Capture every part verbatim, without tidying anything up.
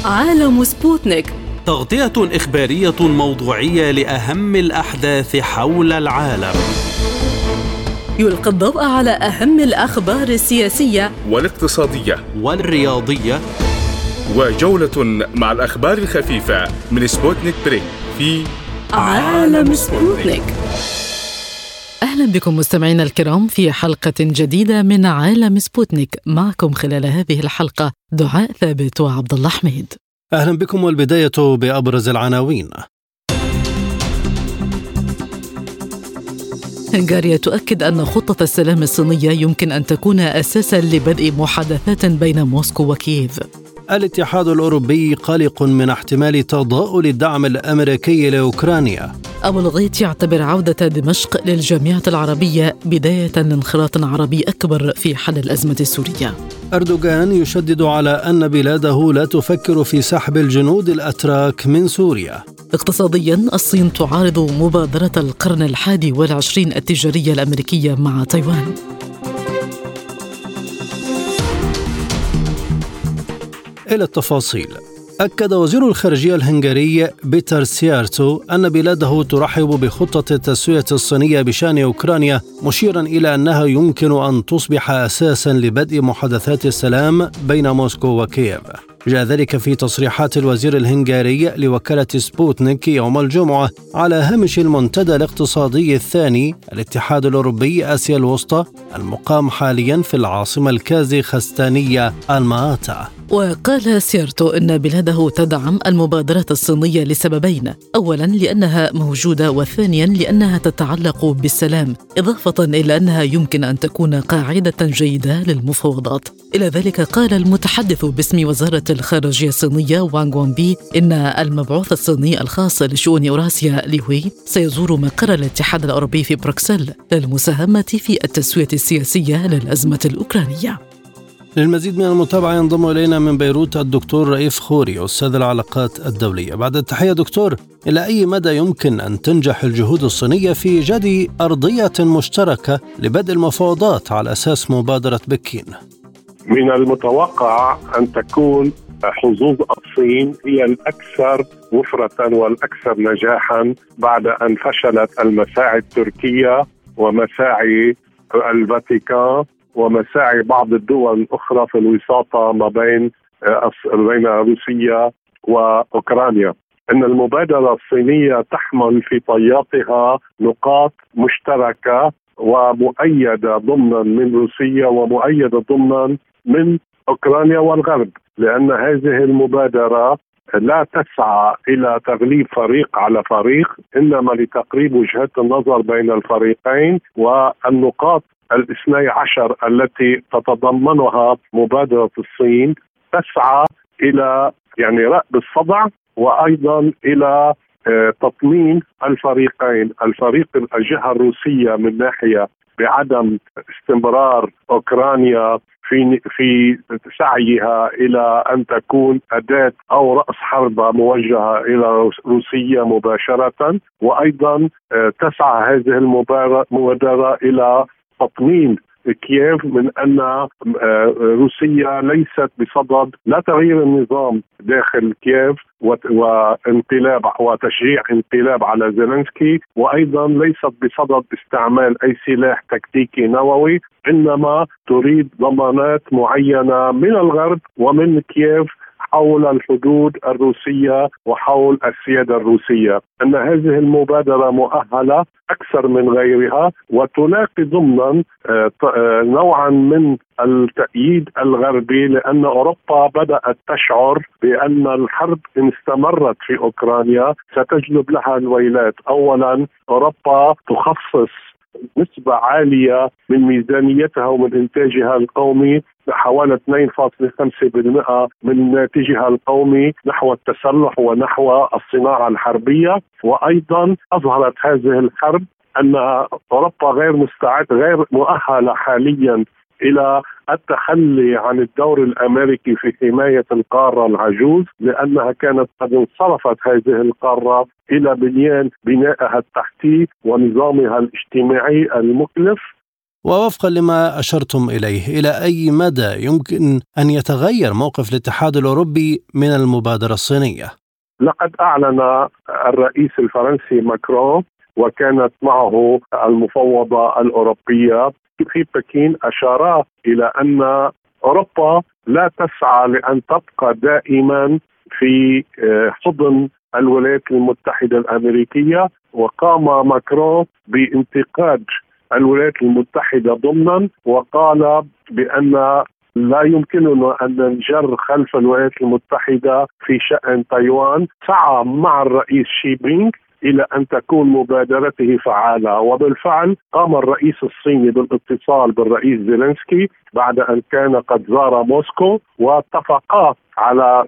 عالم سبوتنيك، تغطية إخبارية موضوعية لأهم الأحداث حول العالم. يلقي الضوء على أهم الأخبار السياسية والاقتصادية والرياضية، وجولة مع الأخبار الخفيفة من سبوتنيك بريك في عالم سبوتنيك. أهلا بكم مستمعينا الكرام في حلقة جديدة من عالم سبوتنيك. معكم خلال هذه الحلقة دعاء ثابت وعبد الله حميد. أهلا بكم، والبداية بأبرز العناوين. هنغاريا تؤكد أن خطة السلام الصينية يمكن أن تكون أساسا لبدء محادثات بين موسكو وكييف. الاتحاد الأوروبي قلق من احتمال تضاؤل الدعم الأمريكي لأوكرانيا. أبو الغيط يعتبر عودة دمشق للجامعة العربية بداية لانخراط عربي أكبر في حل الأزمة السورية. أردوغان يشدد على أن بلاده لا تفكر في سحب الجنود الأتراك من سوريا. اقتصاديا، الصين تعارض مبادرة القرن الحادي والعشرين التجارية الأمريكية مع تايوان. إلى التفاصيل. أكد وزير الخارجية الهنغاري بيتر سيارتو أن بلاده ترحب بخطة التسوية الصينية بشأن أوكرانيا، مشيرا إلى أنها يمكن أن تصبح أساسا لبدء محادثات السلام بين موسكو وكييف. جاء ذلك في تصريحات الوزير الهنغاري لوكالة سبوتنيك يوم الجمعة على هامش المنتدى الاقتصادي الثاني الاتحاد الأوروبي آسيا الوسطى المقام حاليا في العاصمة الكازاخستانية الماتا. وقال سيرتو إن بلاده تدعم المبادرة الصينية لسببين: أولا لأنها موجودة، وثانيا لأنها تتعلق بالسلام، إضافة إلى أنها يمكن أن تكون قاعدة جيدة للمفاوضات. إلى ذلك قال المتحدث باسم وزارة الخارجية الصينية وانغ وانبي إن المبعوث الصيني الخاص لشؤون أوراسيا ليوي سيزور مقر الاتحاد الأوروبي في بروكسل للمساهمة في التسوية السياسية للأزمة الأوكرانية. للمزيد من المتابعة ينضم إلينا من بيروت الدكتور رئيف خوري، أستاذ العلاقات الدولية. بعد التحية دكتور، إلى أي مدى يمكن أن تنجح الجهود الصينية في إيجاد أرضية مشتركة لبدء المفاوضات على أساس مبادرة بكين؟ من المتوقع أن تكون حظوظ الصين هي الأكثر وفرة والأكثر نجاحا بعد أن فشلت المساعي التركية ومساعي الفاتيكان ومساعي بعض الدول الأخرى في الوساطة ما بين بين روسيا وأوكرانيا. أن المبادرة الصينية تحمل في طياتها نقاط مشتركة ومؤيدة ضمنا من روسيا ومؤيدة ضمنا من أوكرانيا والغرب، لأن هذه المبادرة لا تسعى إلى تغليب فريق على فريق، إنما لتقريب وجهات النظر بين الفريقين. والنقاط الاثني عشر التي تتضمنها مبادرة الصين تسعى إلى يعني رأب الصدع، وأيضا إلى تطمين الفريقين، الفريق الجهة الروسية من ناحية بعدم استمرار أوكرانيا في في سعيها إلى أن تكون أداة أو رأس حربة موجهة إلى روسيا مباشرة، وأيضا تسعى هذه المبادرة إلى تطمين كييف من أن روسيا ليست بصدد لا تغيير النظام داخل كييف وانقلاب وتشجيع انقلاب على زيلينسكي، وأيضا ليست بصدد استعمال أي سلاح تكتيكي نووي، إنما تريد ضمانات معينة من الغرب ومن كييف حول الحدود الروسية وحول السيادة الروسية. أن هذه المبادرة مؤهلة أكثر من غيرها وتلاقي ضمنا نوعا من التأييد الغربي، لأن أوروبا بدأت تشعر بأن الحرب إن استمرت في أوكرانيا ستجلب لها الويلات. أولا، أوروبا تخصص نسبة عالية من ميزانيتها ومن إنتاجها القومي، حوالي اثنين فاصلة خمسة بالمئة من ناتجها القومي نحو التسلح ونحو الصناعة الحربية. وأيضا أظهرت هذه الحرب أن أوروبا غير مستعد غير مؤهلة حاليا إلى التخلي عن الدور الأمريكي في حماية القارة العجوز، لأنها كانت قد انصرفت هذه القارة إلى بنيان بنائها التحتي ونظامها الاجتماعي المكلف. ووفقا لما أشرتم إليه، إلى أي مدى يمكن أن يتغير موقف الاتحاد الأوروبي من المبادرة الصينية؟ لقد أعلن الرئيس الفرنسي ماكرون وكانت معه المفوضة الأوروبية في بكين، أشارا إلى أن أوروبا لا تسعى لأن تبقى دائما في حضن الولايات المتحدة الأمريكية، وقام ماكرون بانتقاد الولايات المتحدة ضمنا، وقال بأن لا يمكننا أن ننجر خلف الولايات المتحدة في شأن تايوان. سعى مع الرئيس شي بينغ إلى أن تكون مبادرته فعالة، وبالفعل قام الرئيس الصيني بالاتصال بالرئيس زيلينسكي بعد أن كان قد زار موسكو، واتفقا على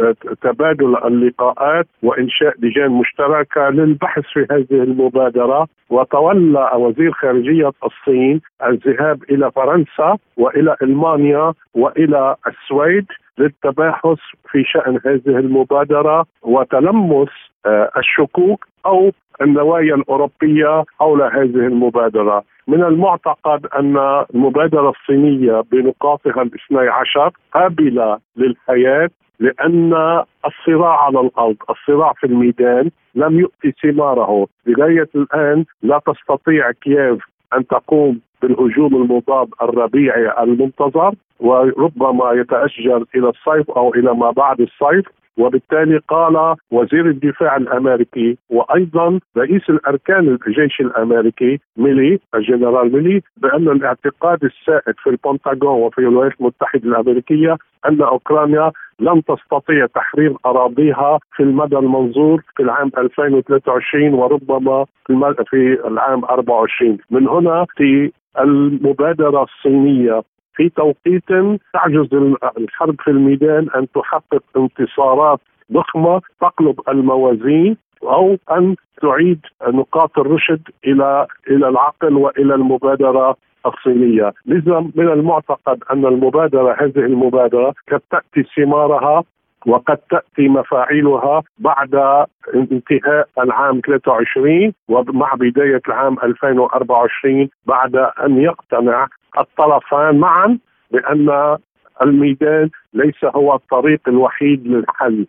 تبادل اللقاءات وإنشاء لجان مشتركة للبحث في هذه المبادرة. وتولى وزير خارجية الصين الذهاب إلى فرنسا وإلى ألمانيا وإلى السويد للتباحث في شأن هذه المبادرة وتلمس الشكوك أو النوايا الأوروبية حول هذه المبادرة. من المعتقد أن المبادرة الصينية بنقاطها الاثني عشر قابلة للحياة، لأن الصراع على الأرض، الصراع في الميدان لم يؤتي ثماره. لغاية الآن لا تستطيع كييف أن تقوم بالهجوم المضاد الربيعي المنتظر، وربما يتأجل إلى الصيف أو إلى ما بعد الصيف. وبالتالي قال وزير الدفاع الأمريكي وأيضا رئيس الأركان الجيش الأمريكي ميلي، الجنرال ميلي، بأن الاعتقاد السائد في البنتاغون وفي الولايات المتحدة الأمريكية أن أوكرانيا لن تستطيع تحرير أراضيها في المدى المنظور في العام ألفين وثلاثة وعشرين وربما في العام أربعة وعشرين. من هنا في المبادرة الصينية في توقيت تعجز الحرب في الميدان أن تحقق انتصارات ضخمة تقلب الموازين أو أن تعيد نقاط الرشد إلى إلى العقل وإلى المبادرة الصينية. لذا من المعتقد أن المبادرة هذه المبادرة قد تأتي ثمارها وقد تأتي مفاعيلها بعد انتهاء العام ثلاثة وعشرين ومع بداية العام ألفين وأربعة وعشرين، بعد أن يقتنع الطرفان معا بأن الميدان ليس هو الطريق الوحيد للحل.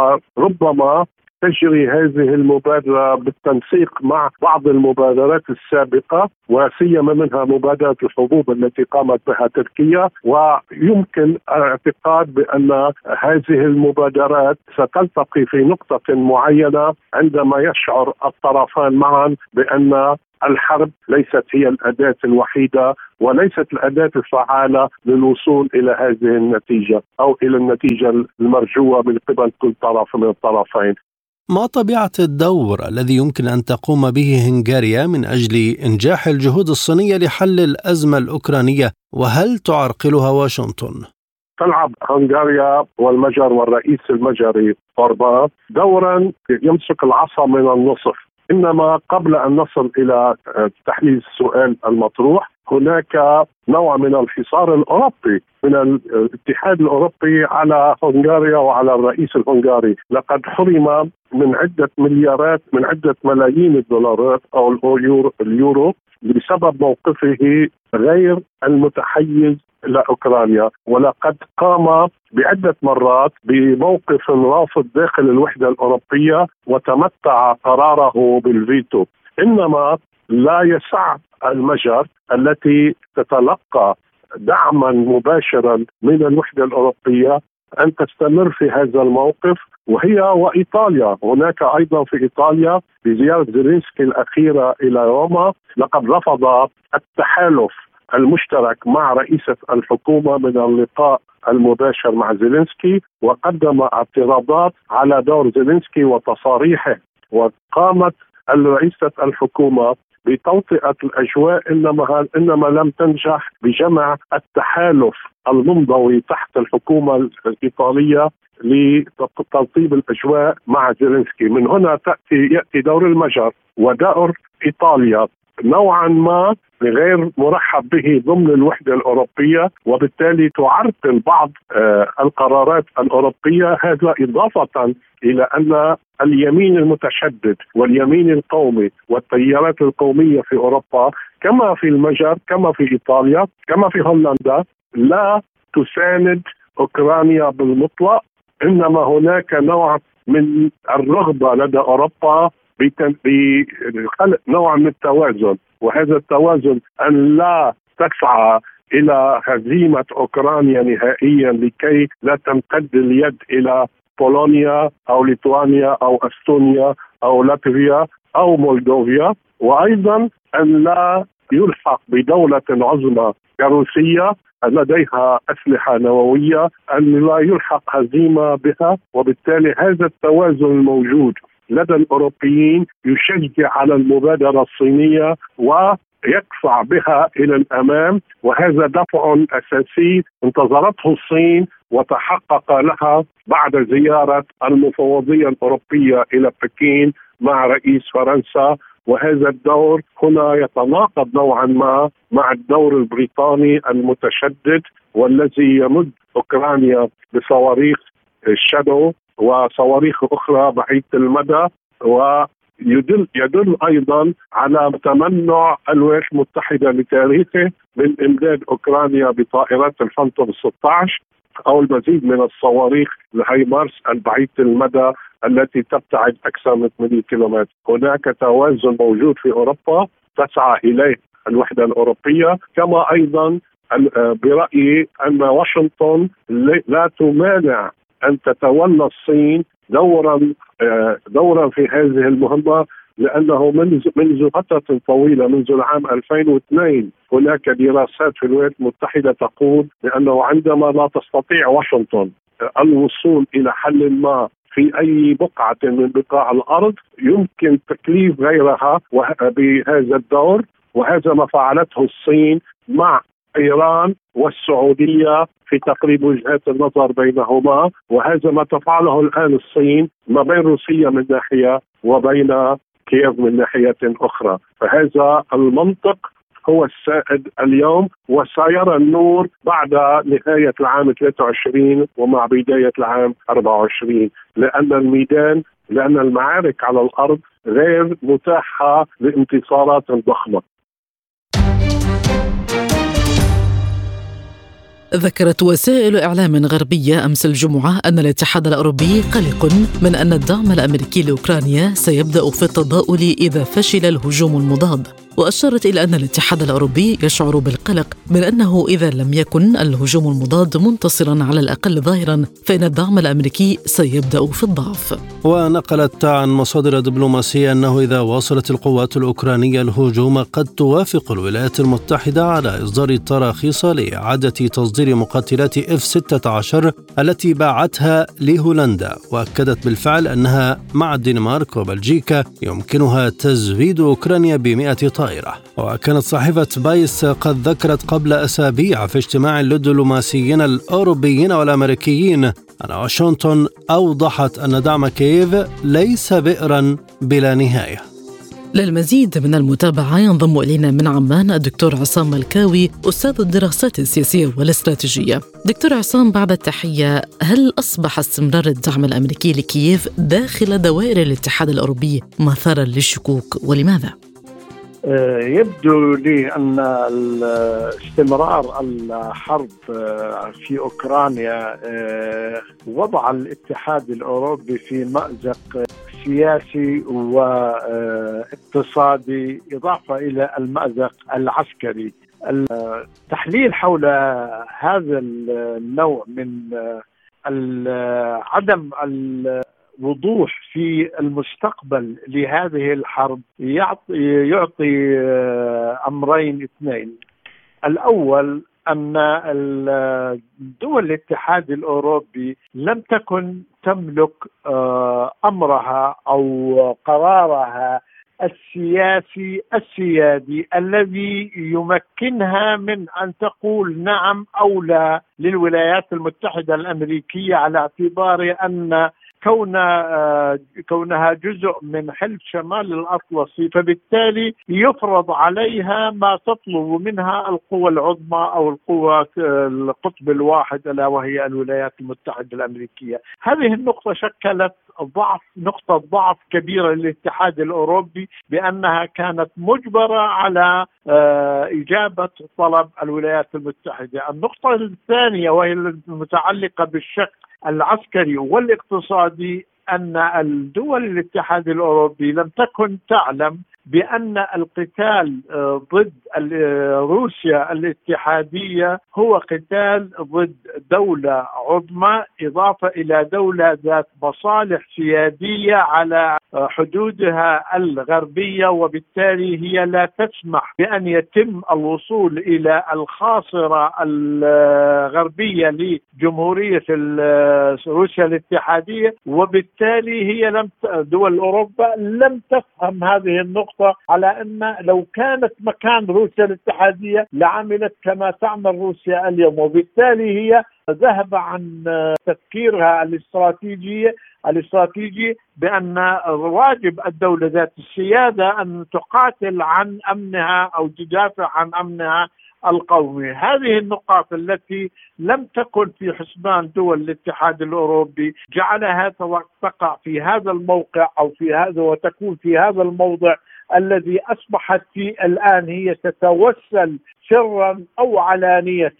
وربما تجري هذه المبادرة بالتنسيق مع بعض المبادرات السابقة، وسيما منها مبادرة الحبوب التي قامت بها تركيا. ويمكن الاعتقاد بأن هذه المبادرات ستلتقي في نقطة معينة عندما يشعر الطرفان معا بأن الحرب ليست هي الأداة الوحيدة وليست الأداة الفعالة للوصول إلى هذه النتيجة أو إلى النتيجة المرجوة من قبل كل طرف من الطرفين. ما طبيعة الدور الذي يمكن أن تقوم به هنغاريا من أجل إنجاح الجهود الصينية لحل الأزمة الأوكرانية، وهل تعرقلها واشنطن؟ تلعب هنغاريا والمجر والرئيس المجري أوربان دورا يمسك العصا من النصف. إنما قبل أن نصل إلى تحليل السؤال المطروح، هناك نوع من الحصار الأوروبي من الاتحاد الأوروبي على هنغاريا وعلى الرئيس الهنغاري. لقد حرم من عدة مليارات من عدة ملايين الدولارات أو اليورو بسبب موقفه غير المتحيز إلى أوكرانيا، ولقد قام بعدة مرات بموقف رافض داخل الوحدة الأوروبية وتمتع قراره بالفيتو. إنما لا يسع المجر التي تتلقى دعما مباشرا من الوحدة الأوروبية أن تستمر في هذا الموقف، وهي وإيطاليا. هناك أيضا في إيطاليا بزيارة زيلينسكي الأخيرة إلى روما لقد رفض التحالف المشترك مع رئيسة الحكومة من اللقاء المباشر مع زيلينسكي، وقدم اعتراضات على دور زيلينسكي وتصاريحه. وقامت رئيسة الحكومة بتوطئة الأجواء، إنما إنما لم تنجح بجمع التحالف المنضوي تحت الحكومة الإيطالية لتطيب الأجواء مع زيلينسكي. من هنا تأتي يأتي دور المجر ودور إيطاليا نوعا ما غير مرحب به ضمن الوحدة الأوروبية، وبالتالي تعرقل بعض القرارات الأوروبية. هذا إضافة إلى أن اليمين المتشدد واليمين القومي والتيارات القومية في أوروبا كما في المجر كما في إيطاليا كما في هولندا لا تساند أوكرانيا بالمطلق، إنما هناك نوع من الرغبة لدى أوروبا بخلق نوع من التوازن، وهذا التوازن أن لا تسعى إلى هزيمة أوكرانيا نهائيا لكي لا تمتد اليد إلى بولونيا أو ليتوانيا أو أستونيا أو لاتفيا أو مولدوفيا، وأيضا أن لا يلحق بدولة عظمى كروسيا لديها أسلحة نووية أن لا يلحق هزيمة بها. وبالتالي هذا التوازن الموجود لدى الأوروبيين يشجع على المبادرة الصينية ويدفع بها إلى الأمام، وهذا دفع أساسي انتظرته الصين وتحقق لها بعد زيارة المفوضية الأوروبية إلى بكين مع رئيس فرنسا. وهذا الدور هنا يتناقض نوعا ما مع الدور البريطاني المتشدد والذي يمد أوكرانيا بصواريخ الشادو وصواريخ أخرى بعيدة المدى، ويدل يدل أيضا على تمنع الولايات المتحدة لتاريخه من إمداد أوكرانيا بطائرات الفانتوم ستة عشر أو المزيد من الصواريخ الهايمارس البعيدة المدى التي تبتعد أكثر من ثمانية كيلومتر. هناك توازن موجود في أوروبا تسعى إليه الوحدة الأوروبية، كما أيضا برأيي أن واشنطن لا تمانع أن تتولى الصين دورا دورا في هذه المهمة، لأنه منذ منذ فترة طويلة منذ العام ألفين واثنين هناك دراسات في الولايات المتحدة تقول بأنه عندما لا تستطيع واشنطن الوصول إلى حل ما في أي بقعة من بقاع الأرض يمكن تكليف غيرها بهذا الدور، وهذا ما فعلته الصين مع إيران والسعودية في تقريب وجهات النظر بينهما، وهذا ما تفعله الآن الصين ما بين روسيا من ناحية وبين كييف من ناحية أخرى. فهذا المنطق هو السائد اليوم، وسيرى النور بعد نهاية العام ثلاثة وعشرين ومع بداية العام أربعة وعشرين، لأن الميدان لأن المعارك على الأرض غير متاحة لانتصارات ضخمة. ذكرت وسائل إعلام غربية أمس الجمعة أن الاتحاد الأوروبي قلق من أن الدعم الأمريكي لأوكرانيا سيبدأ في التضاؤل إذا فشل الهجوم المضاد، وأشارت إلى أن الاتحاد الأوروبي يشعر بالقلق من أنه إذا لم يكن الهجوم المضاد منتصرا على الأقل ظاهرا فإن الدعم الأمريكي سيبدأ في الضعف. ونقلت عن مصادر دبلوماسية أنه إذا واصلت القوات الأوكرانية الهجوم قد توافق الولايات المتحدة على إصدار تراخيص لإعادة تصدير مقاتلات إف ستة عشر التي باعتها لهولندا، وأكدت بالفعل أنها مع الدنمارك وبلجيكا يمكنها تزويد أوكرانيا بمئة طائرة. وكانت صحيفة بايس قد ذكرت قبل أسابيع في اجتماع للدبلوماسيين الأوروبيين والأمريكيين أن واشنطن أوضحت أن دعم كييف ليس بئرا بلا نهاية. للمزيد من المتابعة ينضم إلينا من عمان الدكتور عصام ملكاوي أستاذ الدراسات السياسية والاستراتيجية. دكتور عصام، بعد التحية، هل أصبح استمرار الدعم الأمريكي لكييف داخل دوائر الاتحاد الأوروبي مثارا للشكوك، ولماذا؟ يبدو لي أن استمرار الحرب في أوكرانيا وضع الاتحاد الأوروبي في مأزق سياسي واقتصادي إضافة إلى المأزق العسكري. التحليل حول هذا النوع من عدم الوضوح في المستقبل لهذه الحرب يعطي, يعطي أمرين اثنين. الأول أن دول الاتحاد الأوروبي لم تكن تملك أمرها أو قرارها السياسي السيادي الذي يمكنها من أن تقول نعم أو لا للولايات المتحدة الأمريكية، على اعتبار أن كون كونها جزء من حلف شمال الأطلسي، فبالتالي يفرض عليها ما تطلب منها القوى العظمى أو القوى القطب الواحد ألا وهي الولايات المتحدة الأمريكية. هذه النقطة شكلت ضعف نقطة ضعف كبيرة للاتحاد الأوروبي، بأنها كانت مجبرة على إجابة طلب الولايات المتحدة. النقطة الثانية وهي المتعلقة بالشق العسكري والاقتصادي، أن الدول الاتحاد الأوروبي لم تكن تعلم بأن القتال ضد روسيا الاتحادية هو قتال ضد دولة عظمى، إضافة إلى دولة ذات مصالح سيادية على حدودها الغربية، وبالتالي هي لا تسمح بأن يتم الوصول إلى الخاصرة الغربية لجمهورية روسيا الاتحادية. وبالتالي هي لم دول أوروبا لم تفهم هذه النقطة، على أن لو كانت مكان روسيا الاتحادية لعملت كما تعمل روسيا اليوم. وبالتالي هي ذهب عن تفكيرها الاستراتيجي الاستراتيجي بأن واجب الدولة ذات السيادة أن تقاتل عن أمنها أو تدافع عن أمنها القومي. هذه النقاط التي لم تكن في حسبان دول الاتحاد الأوروبي جعلها تقع في هذا الموقع أو في هذا وتكون في هذا الموضع الذي أصبحت فيه الآن هي تتوسل سرا أو علانية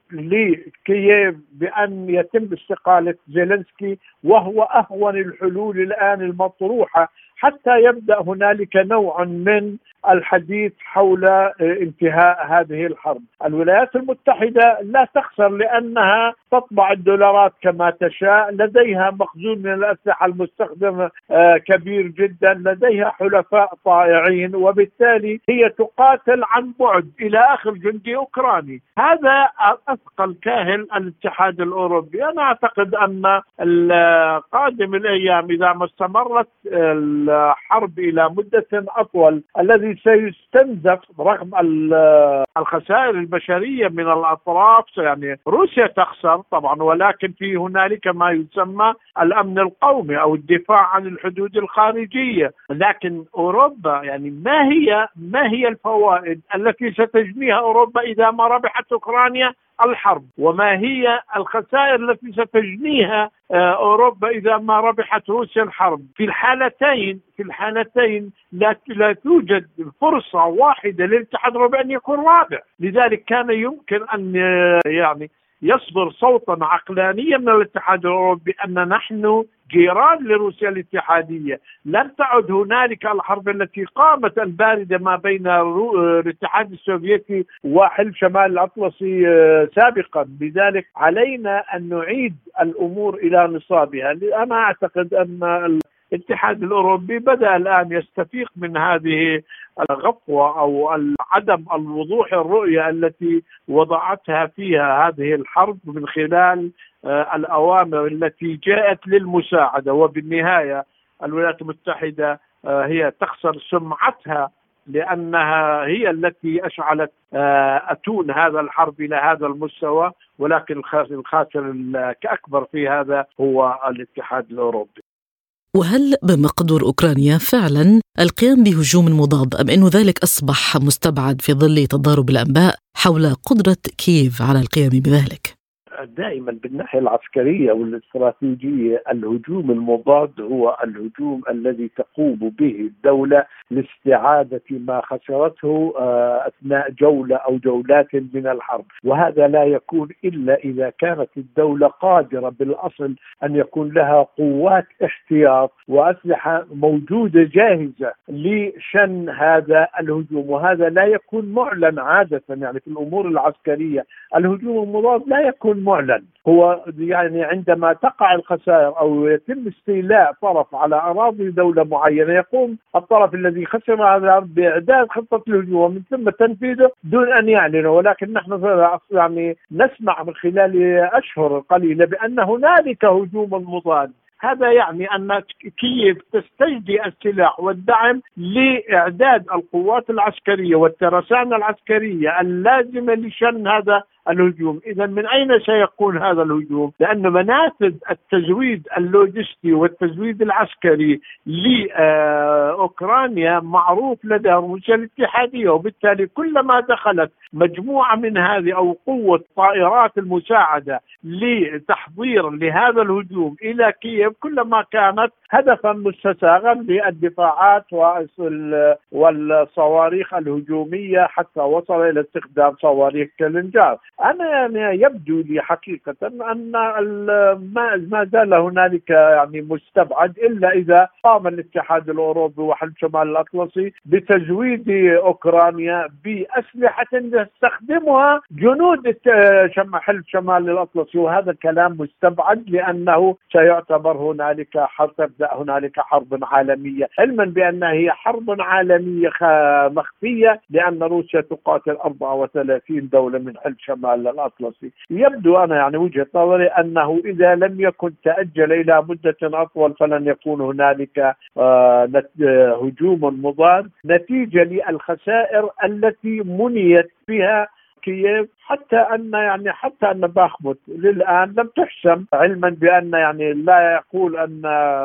لكييف بأن يتم استقالة زيلينسكي، وهو أهون الحلول الآن المطروحة حتى يبدأ هنالك نوع من الحديث حول انتهاء هذه الحرب. الولايات المتحدة لا تخسر لأنها تطبع الدولارات كما تشاء، لديها مخزون من الأسلحة المستخدمة كبير جدا، لديها حلفاء طائعين، وبالتالي هي تقاتل عن بعد إلى آخر جندي أوكراني. هذا أثقل كاهل الاتحاد الأوروبي. أنا أعتقد أن القادم الأيام إذا ما استمرت الحرب إلى مدة أطول الذي سيستنزف رغم الخسائر البشرية من الأطراف، يعني روسيا تخسر طبعا، ولكن في هنالك ما يسمى الأمن القومي أو الدفاع عن الحدود الخارجية. لكن أوروبا يعني ما هي ما هي الفوائد التي ستجنيها أوروبا إذا ما ربحت أوكرانيا الحرب، وما هي الخسائر التي ستجنيها أوروبا إذا ما ربحت روسيا الحرب؟ في الحالتين في الحالتين لا لا توجد فرصة واحدة للاتحاد الأوروبي أن يكون رابع. لذلك كان يمكن أن يعني يصدر صوتا عقلانيا من الاتحاد الأوروبي أن نحن جيران لروسيا الاتحادية، لم تعد هنالك الحرب التي قامت الباردة ما بين الاتحاد السوفيتي وحلف شمال الأطلسي سابقا. لذلك علينا أن نعيد الأمور إلى نصابها. أنا أعتقد أن الاتحاد الأوروبي بدأ الآن يستفيق من هذه الغفوة أو عدم الوضوح الرؤية التي وضعتها فيها هذه الحرب من خلال الأوامر التي جاءت للمساعدة. وبالنهاية الولايات المتحدة هي تخسر سمعتها لأنها هي التي أشعلت أتون هذا الحرب إلى هذا المستوى، ولكن الخاسر الأكبر في هذا هو الاتحاد الأوروبي. وهل بمقدور أوكرانيا فعلا القيام بهجوم مضاد، أم أن ذلك أصبح مستبعد في ظل تضارب الأنباء حول قدرة كييف على القيام بذلك؟ دائما بالناحية العسكرية والاستراتيجية الهجوم المضاد هو الهجوم الذي تقوم به الدولة لاستعادة ما خسرته أثناء جولة أو جولات من الحرب، وهذا لا يكون إلا إذا كانت الدولة قادرة بالأصل أن يكون لها قوات احتياط وأسلحة موجودة جاهزة لشن هذا الهجوم. وهذا لا يكون معلن عادة، يعني في الأمور العسكرية الهجوم المضاد لا يكون معلن. هو يعني عندما تقع الخسائر أو يتم استيلاء طرف على أراضي دولة معينة، يقوم الطرف الذي خسر هذا بإعداد خطة الهجوم ومن ثم تنفيذه دون أن يعلن. ولكن نحن يعني نسمع من خلال أشهر قليلة بأن هنالك هجوم مضاد هذا يعني أن كييف تستجدي السلاح والدعم لإعداد القوات العسكرية والترسانة العسكرية اللازمة لشن هذا الهجوم. إذا من أين سيكون هذا الهجوم؟ لأن منافذ التزويد اللوجستي والتزويد العسكري لأوكرانيا معروف لدى روسيا الاتحادية، وبالتالي كلما دخلت مجموعة من هذه أو قوة طائرات المساعدة لتحضير لهذا الهجوم إلى كييف كلما كانت هدفا مستساغا للدفاعات والصواريخ الهجومية حتى وصل إلى استخدام صواريخ كلينجار. أنا يعني يبدو لي حقيقة أن ما زال هنالك يعني مستبعد إلا إذا قام الاتحاد الأوروبي وحلف شمال الأطلسي بتزويد أوكرانيا بأسلحة يستخدمها جنود حلف شمال الأطلسي، وهذا كلام مستبعد لأنه سيعتبر هنالك حرب، تبدأ هنالك حرب عالمية، علما بأنها هي حرب عالمية مخفية لأن روسيا تقاتل أربعة وثلاثين دولة من حلف شمال الأطلسي. يبدو أنا يعني وجهة نظري أنه إذا لم يكن تأجل إلى مدة أطول فلن يكون هنالك هجوم مضاد نتيجة للخسائر التي منيت بها كييف، حتى أن يعني حتى أن باخموت للآن لم تحسم، علما بأن يعني لا يقول أن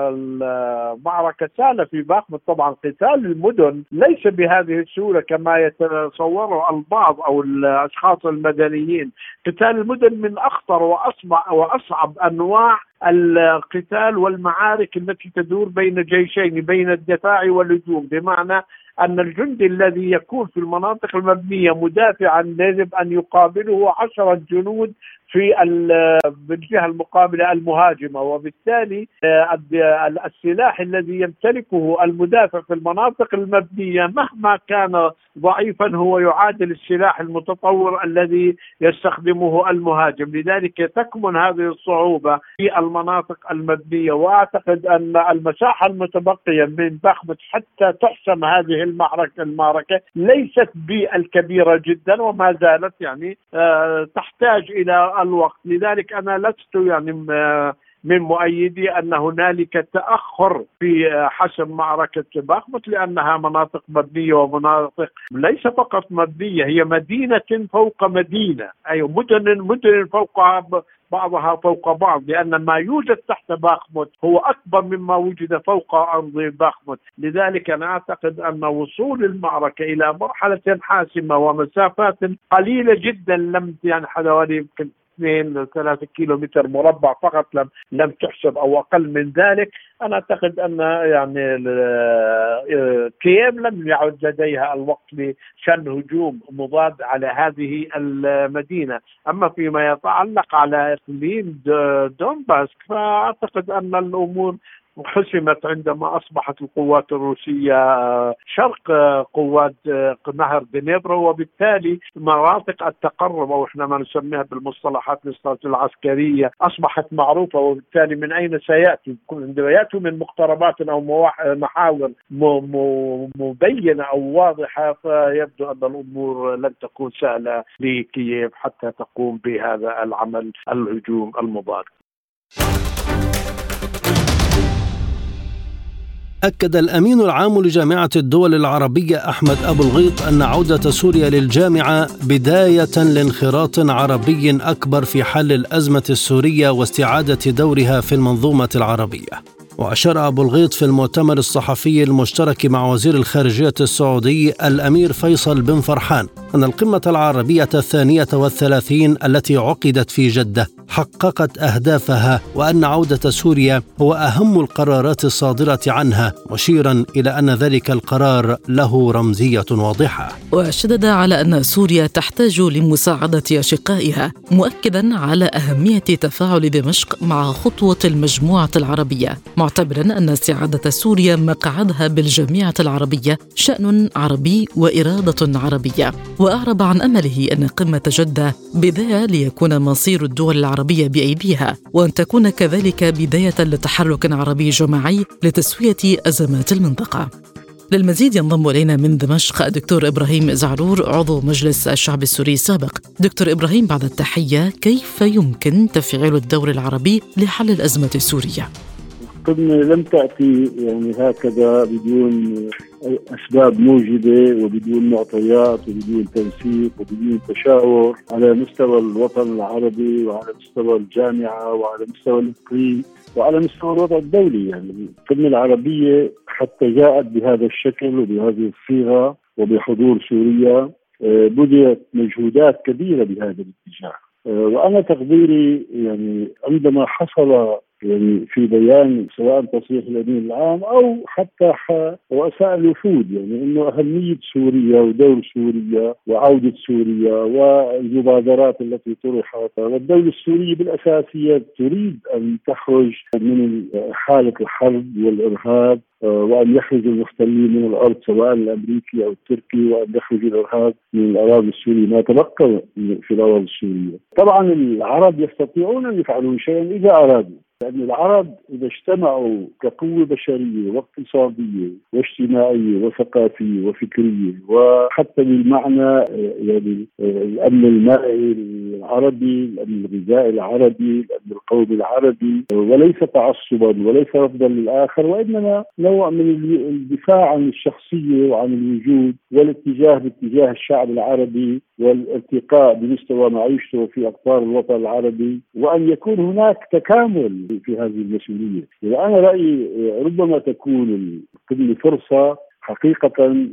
المعركة سهلة في باخموت. طبعا قتال المدن ليس بهذه السهولة كما يتصوره البعض أو الأشخاص المدنيين. قتال المدن من أخطر وأصعب وأصعب أنواع القتال والمعارك التي تدور بين جيشين، بين الدفاع والهجوم، بمعنى أن الجندي الذي يكون في المناطق المبنية مدافعا يجب أن يقابله عشرة جنود في الجهة المقابلة المهاجمة، وبالتالي السلاح الذي يمتلكه المدافع في المناطق المبنية مهما كان ضعيفا هو يعادل السلاح المتطور الذي يستخدمه المهاجم. لذلك تكمن هذه الصعوبة في المناطق المبنية، وأعتقد أن المساحة المتبقية من باخموت حتى تحسم هذه المعركة المعركة ليست بالكبيرة جدا، وما زالت يعني تحتاج إلى الوقت. لذلك أنا لست يعني من مؤيدي أن هنالك تأخر في حسم معركة باخموت، لأنها مناطق مبنية ومناطق ليس فقط مبنية، هي مدينة فوق مدينة، أي مدن مدن فوق بعضها فوق بعض، لأن ما يوجد تحت باخموت هو أكبر مما وجد فوق أرض باخموت. لذلك أنا أعتقد أن وصول المعركة إلى مرحلة حاسمة ومسافات قليلة جدا لم يعني حوالي يمكن اثنين ثلاثة كيلو متر مربع فقط لم لم تحسب أو أقل من ذلك. أنا أعتقد أن يعني كييف لم يعد لديها الوقت لشن هجوم مضاد على هذه المدينة. أما فيما يتعلق على إقليم دونباسك فأعتقد أن الأمور حسمت عندما أصبحت القوات الروسية شرق قوات نهر دنيبرو، وبالتالي مناطق التقرب أو إحنا ما نسميها بالمصطلحات العسكرية أصبحت معروفة، وبالتالي من أين سيأتي؟ عندما يأتوا من مقتربات أو محاور مبينة أو واضحة فيبدو أن الأمور لن تكون سهلة لكييف حتى تقوم بهذا العمل الهجوم المضاد. أكد الأمين العام لجامعة الدول العربية أحمد أبو الغيط أن عودة سوريا للجامعة بداية لانخراط عربي أكبر في حل الأزمة السورية واستعادة دورها في المنظومة العربية. وأشار أبو الغيط في المؤتمر الصحفي المشترك مع وزير الخارجية السعودي الأمير فيصل بن فرحان أن القمة العربية الثانية والثلاثين التي عقدت في جدة حققت أهدافها، وأن عودة سوريا هو أهم القرارات الصادرة عنها، مشيرا إلى أن ذلك القرار له رمزية واضحة. وشدد على أن سوريا تحتاج لمساعدة أشقائها، مؤكدا على أهمية تفاعل دمشق مع خطوة المجموعة العربية، معتبرا أن استعادة سوريا مقعدها بالجامعة العربية شأن عربي وإرادة عربية. وأعرب عن أمله أن قمة جدة بداية ليكون مصير الدول العربية بأيديها، وأن تكون كذلك بداية لتحرك عربي جماعي لتسوية أزمات المنطقة. للمزيد ينضم إلينا من دمشق الدكتور إبراهيم زعرور عضو مجلس الشعب السوري السابق. دكتور إبراهيم، بعد التحية، كيف يمكن تفعيل الدور العربي لحل الأزمة السورية؟ القمة لم تأتي يعني هكذا بدون أسباب موجبة وبدون معطيات وبدون تنسيق وبدون تشاور على مستوى الوطن العربي وعلى مستوى الجامعة وعلى مستوى الإقليم وعلى مستوى الوضع الدولي. يعني القمة العربية حتى جاءت بهذا الشكل وبهذه الصيغة وبحضور سوريا بدأت مجهودات كبيرة بهذا الاتجاه. وأنا تقديري يعني عندما حصل يعني في بيان سواء تصريح الأمين العام أو حتى رؤساء الوفود يعني إنه أهمية سوريا ودور سوريا وعودة سوريا والمبادرات التي طرحت، والدولة السورية بالأساس هي تريد أن تخرج من حالة الحرب والإرهاب وأن يخرج المحتلين من الأرض سواء الأمريكي أو التركي، وأن يخرج الإرهاب من الأراضي السورية ما تبقى في الأراضي السورية. طبعا العرب يستطيعون أن يفعلوا شيئا إذا أرادوا، لأن العرب إذا اجتمعوا كقوة بشرية واقتصادية واجتماعية وثقافية وفكرية وحتى بالمعنى يعني الأمن المائي العربي، الأمن الغذائي العربي، الأمن القومي العربي، وليس تعصبا وليس رفضا للآخر، وإنما نوع من الدفاع عن الشخصية وعن الوجود والاتجاه باتجاه الشعب العربي والارتقاء بمستوى معيشته في أقطار الوطن العربي، وأن يكون هناك تكامل في هذه المسؤولية. إذا أنا رأيي ربما تكون القمة فرصة حقيقة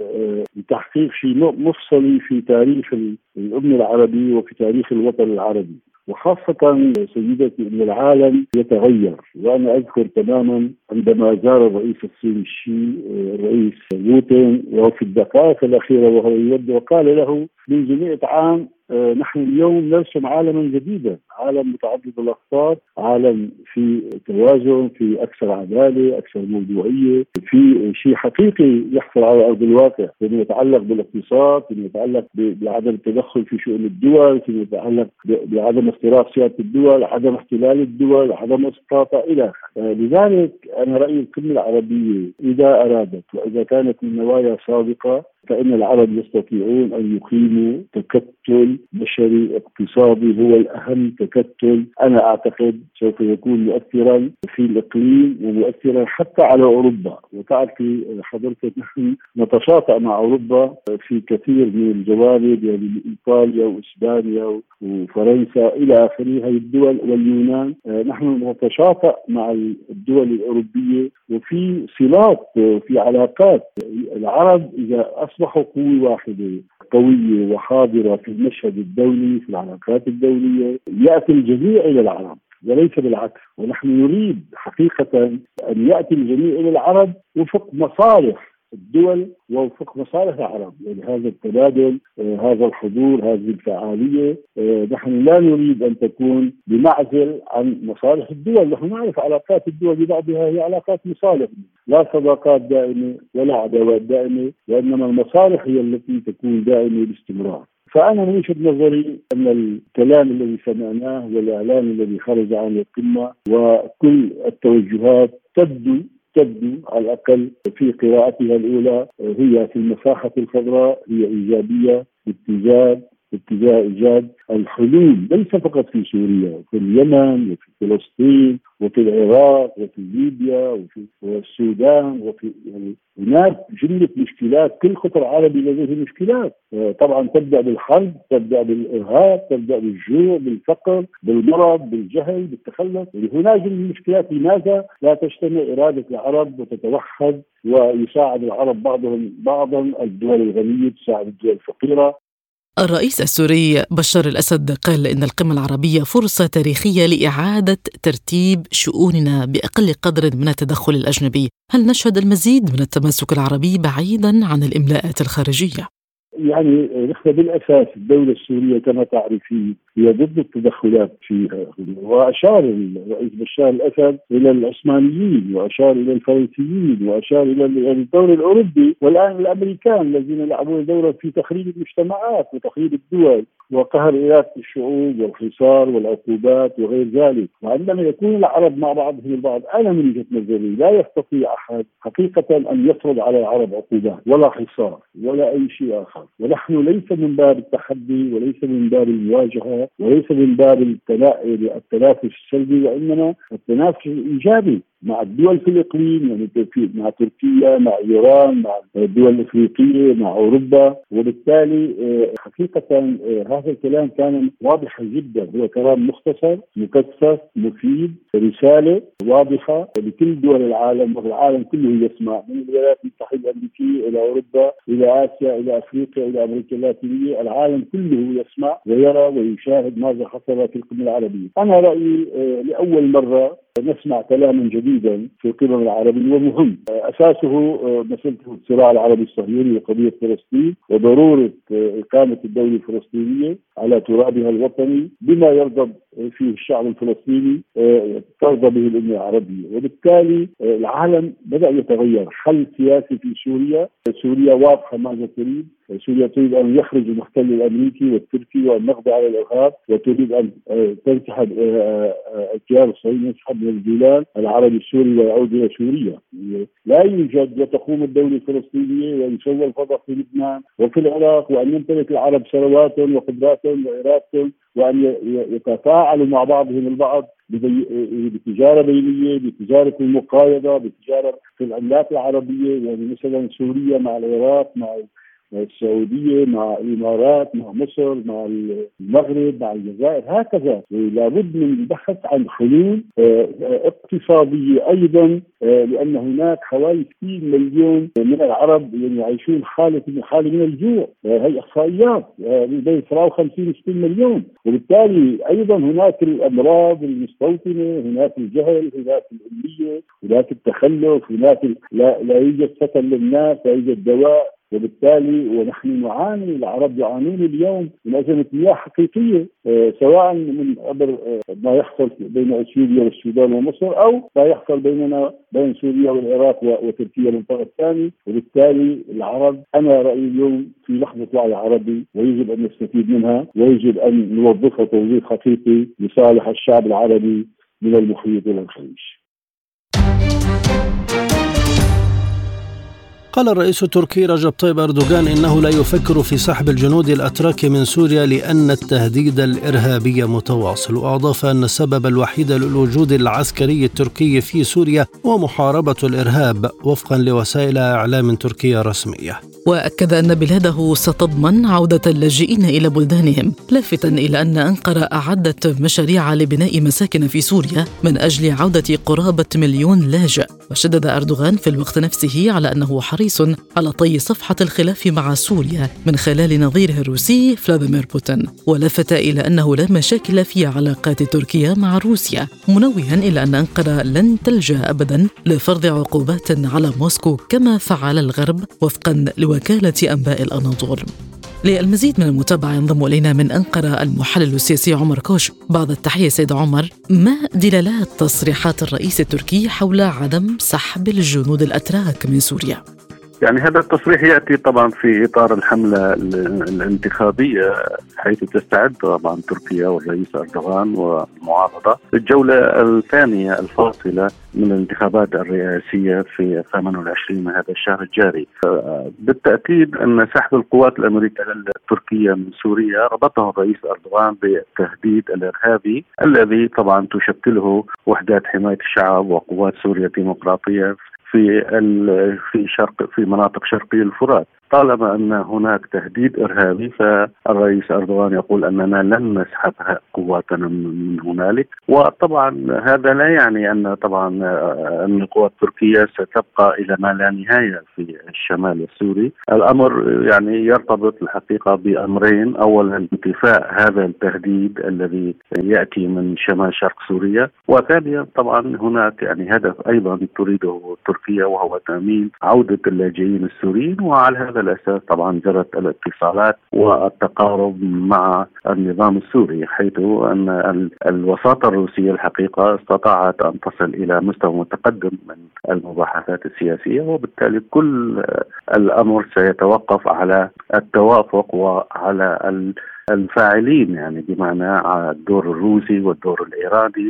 لتحقيق شيء مفصلي في تاريخ الأمة العربية وفي تاريخ الوطن العربي، وخاصة سيدتي أن العالم يتغير. وأنا أذكر تماما عندما زار الرئيس الصيني الشي الرئيس بوتين وهو في الدقائق الأخيرة وهو يود وقال له منذ مئة عام نحن اليوم نرسم عالما جديدا، عالم متعدد الأقطار، عالم في توازن، في أكثر عدالة، أكثر موضوعية، في شيء حقيقي يحصل على أرض الواقع فيما يتعلق بالاقتصاد، فيما يتعلق بعدم التدخل في شؤون الدول، فيما يتعلق بعدم اختراق سيادة الدول، عدم احتلال الدول، عدم اسقاطها إلى آخره. لذلك أنا رأيي القمة العربية إذا أرادت وإذا كانت النوايا صادقة فإن العرب يستطيعون أن يقيموا تكتل بشري اقتصادي هو الأهم تكتل، أنا أعتقد سوف يكون مؤثرا في الإقليم ومؤثرا حتى على أوروبا. وتعرفي حضرتك نحن نتشاطئ مع أوروبا في كثير من الجوانب، يعني إيطاليا وإسبانيا وفرنسا إلى آخره هذه الدول واليونان، نحن نتشاطئ مع الدول الأوروبية وفي صلات وفي علاقات. العرب إذا أصبحوا قوة واحدة قوية وحاضرة في المشهد الدولي في العلاقات الدولية يأتي الجميع إلى العرب وليس بالعكس. ونحن نريد حقيقة أن يأتي الجميع إلى العرب وفق مصالح الدول ووفق مصالح العرب، يعني هذا التبادل، آه هذا الحضور، هذه الفعالية، آه نحن لا نريد أن تكون بمعزل عن مصالح الدول. نحن نعرف علاقات الدول ببعضها هي علاقات مصالح، لا صداقات دائمة ولا عداوات دائمة، وإنما المصالح هي التي تكون دائمة باستمرار. فأنا من وجهة نظري أن الكلام الذي سمعناه والإعلان الذي خرج عن القمة وكل التوجهات تبدو تبدو على الأقل في قراءتها الأولى هي في المساحة الخضراء، هي إيجابية باتجاه اتجاه إيجاد الحلول ليس فقط في سوريا، في اليمن وفي فلسطين وفي العراق وفي ليبيا وفي السودان، وفي يعني هناك جملة مشكلات. كل قطر عربي لديه مشكلات، طبعا تبدأ بالحرب، تبدأ بالإرهاب، تبدأ بالجوع، بالفقر، بالمرض، بالجهل، بالتخلف. هناك جملة مشكلات. لماذا لا تجتمع إرادة العرب وتتوحد ويساعد العرب بعضهم بعضا؟ الدول الغنية تساعد الدول الفقيرة. الرئيس السوري بشار الأسد قال إن القمة العربية فرصة تاريخية لإعادة ترتيب شؤوننا بأقل قدر من التدخل الأجنبي. هل نشهد المزيد من التماسك العربي بعيدا عن الإملاءات الخارجية؟ يعني نحن بالأساس الدولة السورية كما تعرفين هي ضد التدخلات فيها، وأشار الرئيس بشار الأسد إلى العثمانيين وأشار إلى الفرنسيين وأشار إلى الدور الأوروبي والآن الأمريكان الذين يلعبون دورا في تخريب المجتمعات وتخريب الدول وقهر إرادة الشعوب والحصار والعقوبات وغير ذلك. وعندما يكون العرب مع بعضهم البعض، أنا من وجهة نظري لا يستطيع أحد حقيقة أن يفرض على العرب عقوبات ولا حصار ولا أي شيء آخر. ونحن ليس من باب التحدي وليس من باب المواجهة وليس من باب التنافس السلبي، وإنما التنافس الإيجابي. مع الدول في الإقليم، يعني مع تركيا، مع إيران، مع الدول الإفريقية، مع أوروبا. وبالتالي حقيقة هذا الكلام كان واضحا جدا، هو كلام مختصر مكثف مفيد، رسالة واضحة لكل دول العالم، والعالم كله يسمع، من الولايات المتحدة الأمريكية إلى أوروبا إلى آسيا إلى أفريقيا إلى أمريكا اللاتينية، العالم كله يسمع ويرى ويشاهد ماذا حصل في القمة العربية. أنا رأيي لأول مرة نسمع كلاما جديدا في القمم العربية ومهم، أساسه مسألة الصراع العربي الصهيوني وقضية فلسطين وضرورة إقامة الدولة الفلسطينية على ترابها الوطني بما يرغب فيه الشعب الفلسطيني ترضى به الأمة العربية. وبالتالي العالم بدأ يتغير، حل سياسي في سوريا، سوريا واضحة ماذا تريد، سوريا تريد أن يخرج المحتل الأمريكي والتركي وأن نقضي على الإرهاب، وتريد أن تنسحب التيار الصهيوني ينسحب من الجولان العربي السوري ويعود إلى سوريا. لا يوجد، وتقوم الدولة الفلسطينية ويسوى الفضاء في لبنان وفي العراق، وأن يمتلك العرب ثرواتهم وقدراتهم وإرادتهم، وأن يتفاعلوا مع بعضهم البعض بتجارة بينية، بتجارة المقايضة، بتجارة في العملات العربية، يعني مثلا سوريا مع العراق، مع السعودية، مع الإمارات، مع مصر، مع المغرب، مع الجزائر، هكذا. لابد من البحث عن حلول اقتصادية أيضا، لأن هناك حوالي ستين مليون من العرب يعني يعيشون حالة حالة من الجوع، هي إحصائيات بين سبعة وخمسين وستين مليون. وبالتالي أيضا هناك الأمراض المستوطنة، هناك الجهل، هناك الأمية، هناك التخلف، هناك لا, لا يوجد سكن للناس، لا يوجد دواء. وبالتالي ونحن نعاني، العرب يعانون اليوم من أزمة مياه حقيقية، آه سواء من عبر آه ما يحصل بين سوريا والسودان ومصر، أو ما يحصل بيننا بين سوريا والعراق وتركيا من طرف ثاني. وبالتالي العرب، أنا رأيي اليوم في لحظة وعي عربي، ويجب أن نستفيد منها، ويجب أن نوظفها توظيف حقيقي لصالح الشعب العربي من المحيط إلى الخليج. قال الرئيس التركي رجب طيب أردوغان إنه لا يفكر في سحب الجنود الأتراك من سوريا لأن التهديد الإرهابي متواصل، وأضاف أن السبب الوحيد للوجود العسكري التركي في سوريا هو محاربة الإرهاب وفقا لوسائل إعلام تركية رسمية. وأكد أن بلاده ستضمن عودة اللاجئين إلى بلدانهم، لافتا إلى أن أنقرة أعدت مشاريع لبناء مساكن في سوريا من أجل عودة قرابة مليون لاجئ. وشدد أردوغان في الوقت نفسه على أنه حريص على طي صفحة الخلاف مع سوريا من خلال نظيره الروسي فلاديمير بوتين، ولفت إلى أنه لا مشاكل في علاقات تركيا مع روسيا، منوها إلى أن أنقرة لن تلجأ أبدا لفرض عقوبات على موسكو كما فعل الغرب وفقا لوكالة أنباء الأناضول. للمزيد من المتابعة ينضم إلينا من أنقرة المحلل السياسي عمر كوش. بعد التحية سيد عمر، ما دلالات تصريحات الرئيس التركي حول عدم سحب الجنود الأتراك من سوريا؟ يعني هذا التصريح يأتي طبعا في إطار الحملة الانتخابية، حيث تستعد طبعا تركيا والرئيس أردوغان والمعارضة للجولة الثانية الفاصلة من الانتخابات الرئاسية في ثمانية وعشرين من هذا الشهر الجاري. بالتأكيد أن سحب القوات الأمريكية التركية من سوريا ربطه الرئيس أردوغان بالتهديد الإرهابي الذي طبعا تشكله وحدات حماية الشعب وقوات سوريا الديمقراطية في في شرق في مناطق شرقي الفرات. طالما أن هناك تهديد إرهابي، فالرئيس أردوغان يقول أننا لن نسحب قواتنا من هنالك. وطبعا هذا لا يعني أن طبعا أن القوات التركية ستبقى إلى ما لا نهاية في الشمال السوري. الأمر يعني يرتبط الحقيقة بأمرين: أولا انتفاء هذا التهديد الذي يأتي من شمال شرق سوريا، وثانيا طبعا هناك يعني هدف أيضا تريده تركيا وهو تأمين عودة اللاجئين السوريين. وعلى هذا الأساس طبعا جرت الاتصالات والتقارب مع النظام السوري، حيث أن الوساطة الروسية الحقيقة استطاعت أن تصل إلى مستوى متقدم من المباحثات السياسية، وبالتالي كل الأمر سيتوقف على التوافق وعلى الفاعلين، يعني بمعنى الدور الروسي والدور الإيراني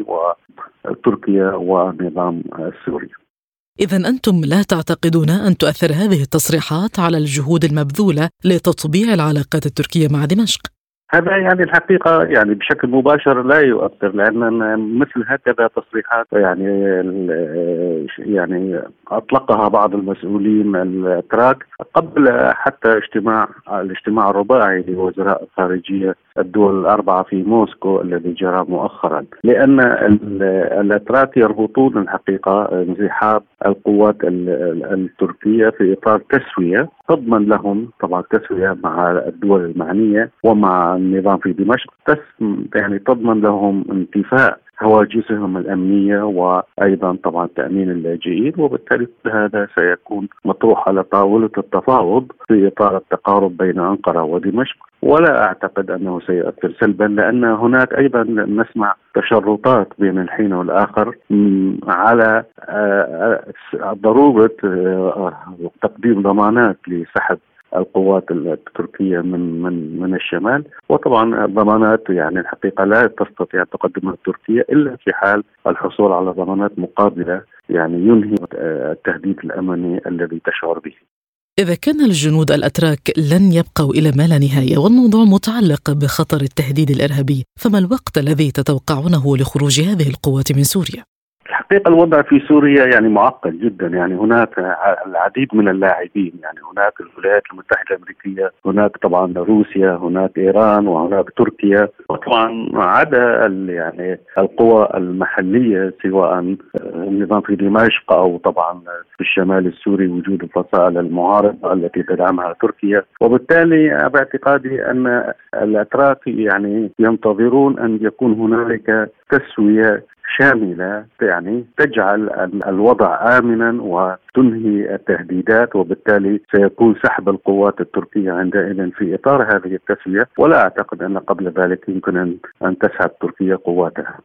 وتركيا والنظام السوري. إذن أنتم لا تعتقدون أن تؤثر هذه التصريحات على الجهود المبذولة لتطبيع العلاقات التركية مع دمشق؟ هذا يعني الحقيقة يعني بشكل مباشر لا يؤثر، لأن مثل هكذا تصريحات يعني يعني أطلقها بعض المسؤولين الأتراك قبل حتى اجتماع الاجتماع الرباعي لوزراء الخارجية الدول الأربعة في موسكو الذي جرى مؤخرا، لأن الأتراك يربطون الحقيقة انسحاب القوات التركية في إطار تسوية تضمن لهم طبعا تسوية مع الدول المعنية ومع النظام في دمشق، يعني تضمن لهم انتفاء حواجزهم الأمنية وأيضا طبعا تأمين اللاجئين، وبالتالي هذا سيكون مطروح على طاولة التفاوض في إطار التقارب بين أنقرة ودمشق، ولا أعتقد أنه سيؤثر سلبا، لأن هناك أيضا نسمع تشرطات بين الحين والآخر على ضرورة تقديم ضمانات لسحب القوات التركية من من من الشمال، وطبعا الضمانات يعني الحقيقة لا تستطيع تقدمها تركيا إلا في حال الحصول على ضمانات مقابلة يعني ينهي التهديد الأمني الذي تشعر به. إذا كان الجنود الأتراك لن يبقوا إلى ما لا نهاية والموضوع متعلق بخطر التهديد الإرهابي، فما الوقت الذي تتوقعونه لخروج هذه القوات من سوريا؟ الحقيقة الوضع في سوريا يعني معقد جدا، يعني هناك العديد من اللاعبين، يعني هناك الولايات المتحدة الأمريكية، هناك طبعا روسيا، هناك إيران، وهناك تركيا، وطبعا عدا يعني القوى المحلية سواء النظام في دمشق أو طبعا في الشمال السوري وجود الفصائل المعارضة التي تدعمها تركيا، وبالتالي باعتقادي أن الأتراك يعني ينتظرون أن يكون هنالك تسوية شاملة يعني تجعل الوضع آمنا وتنهي التهديدات، وبالتالي سيكون سحب القوات التركية عندئذ في إطار هذه التسوية، ولا أعتقد أن قبل ذلك يمكن أن تسحب تركيا قواتها.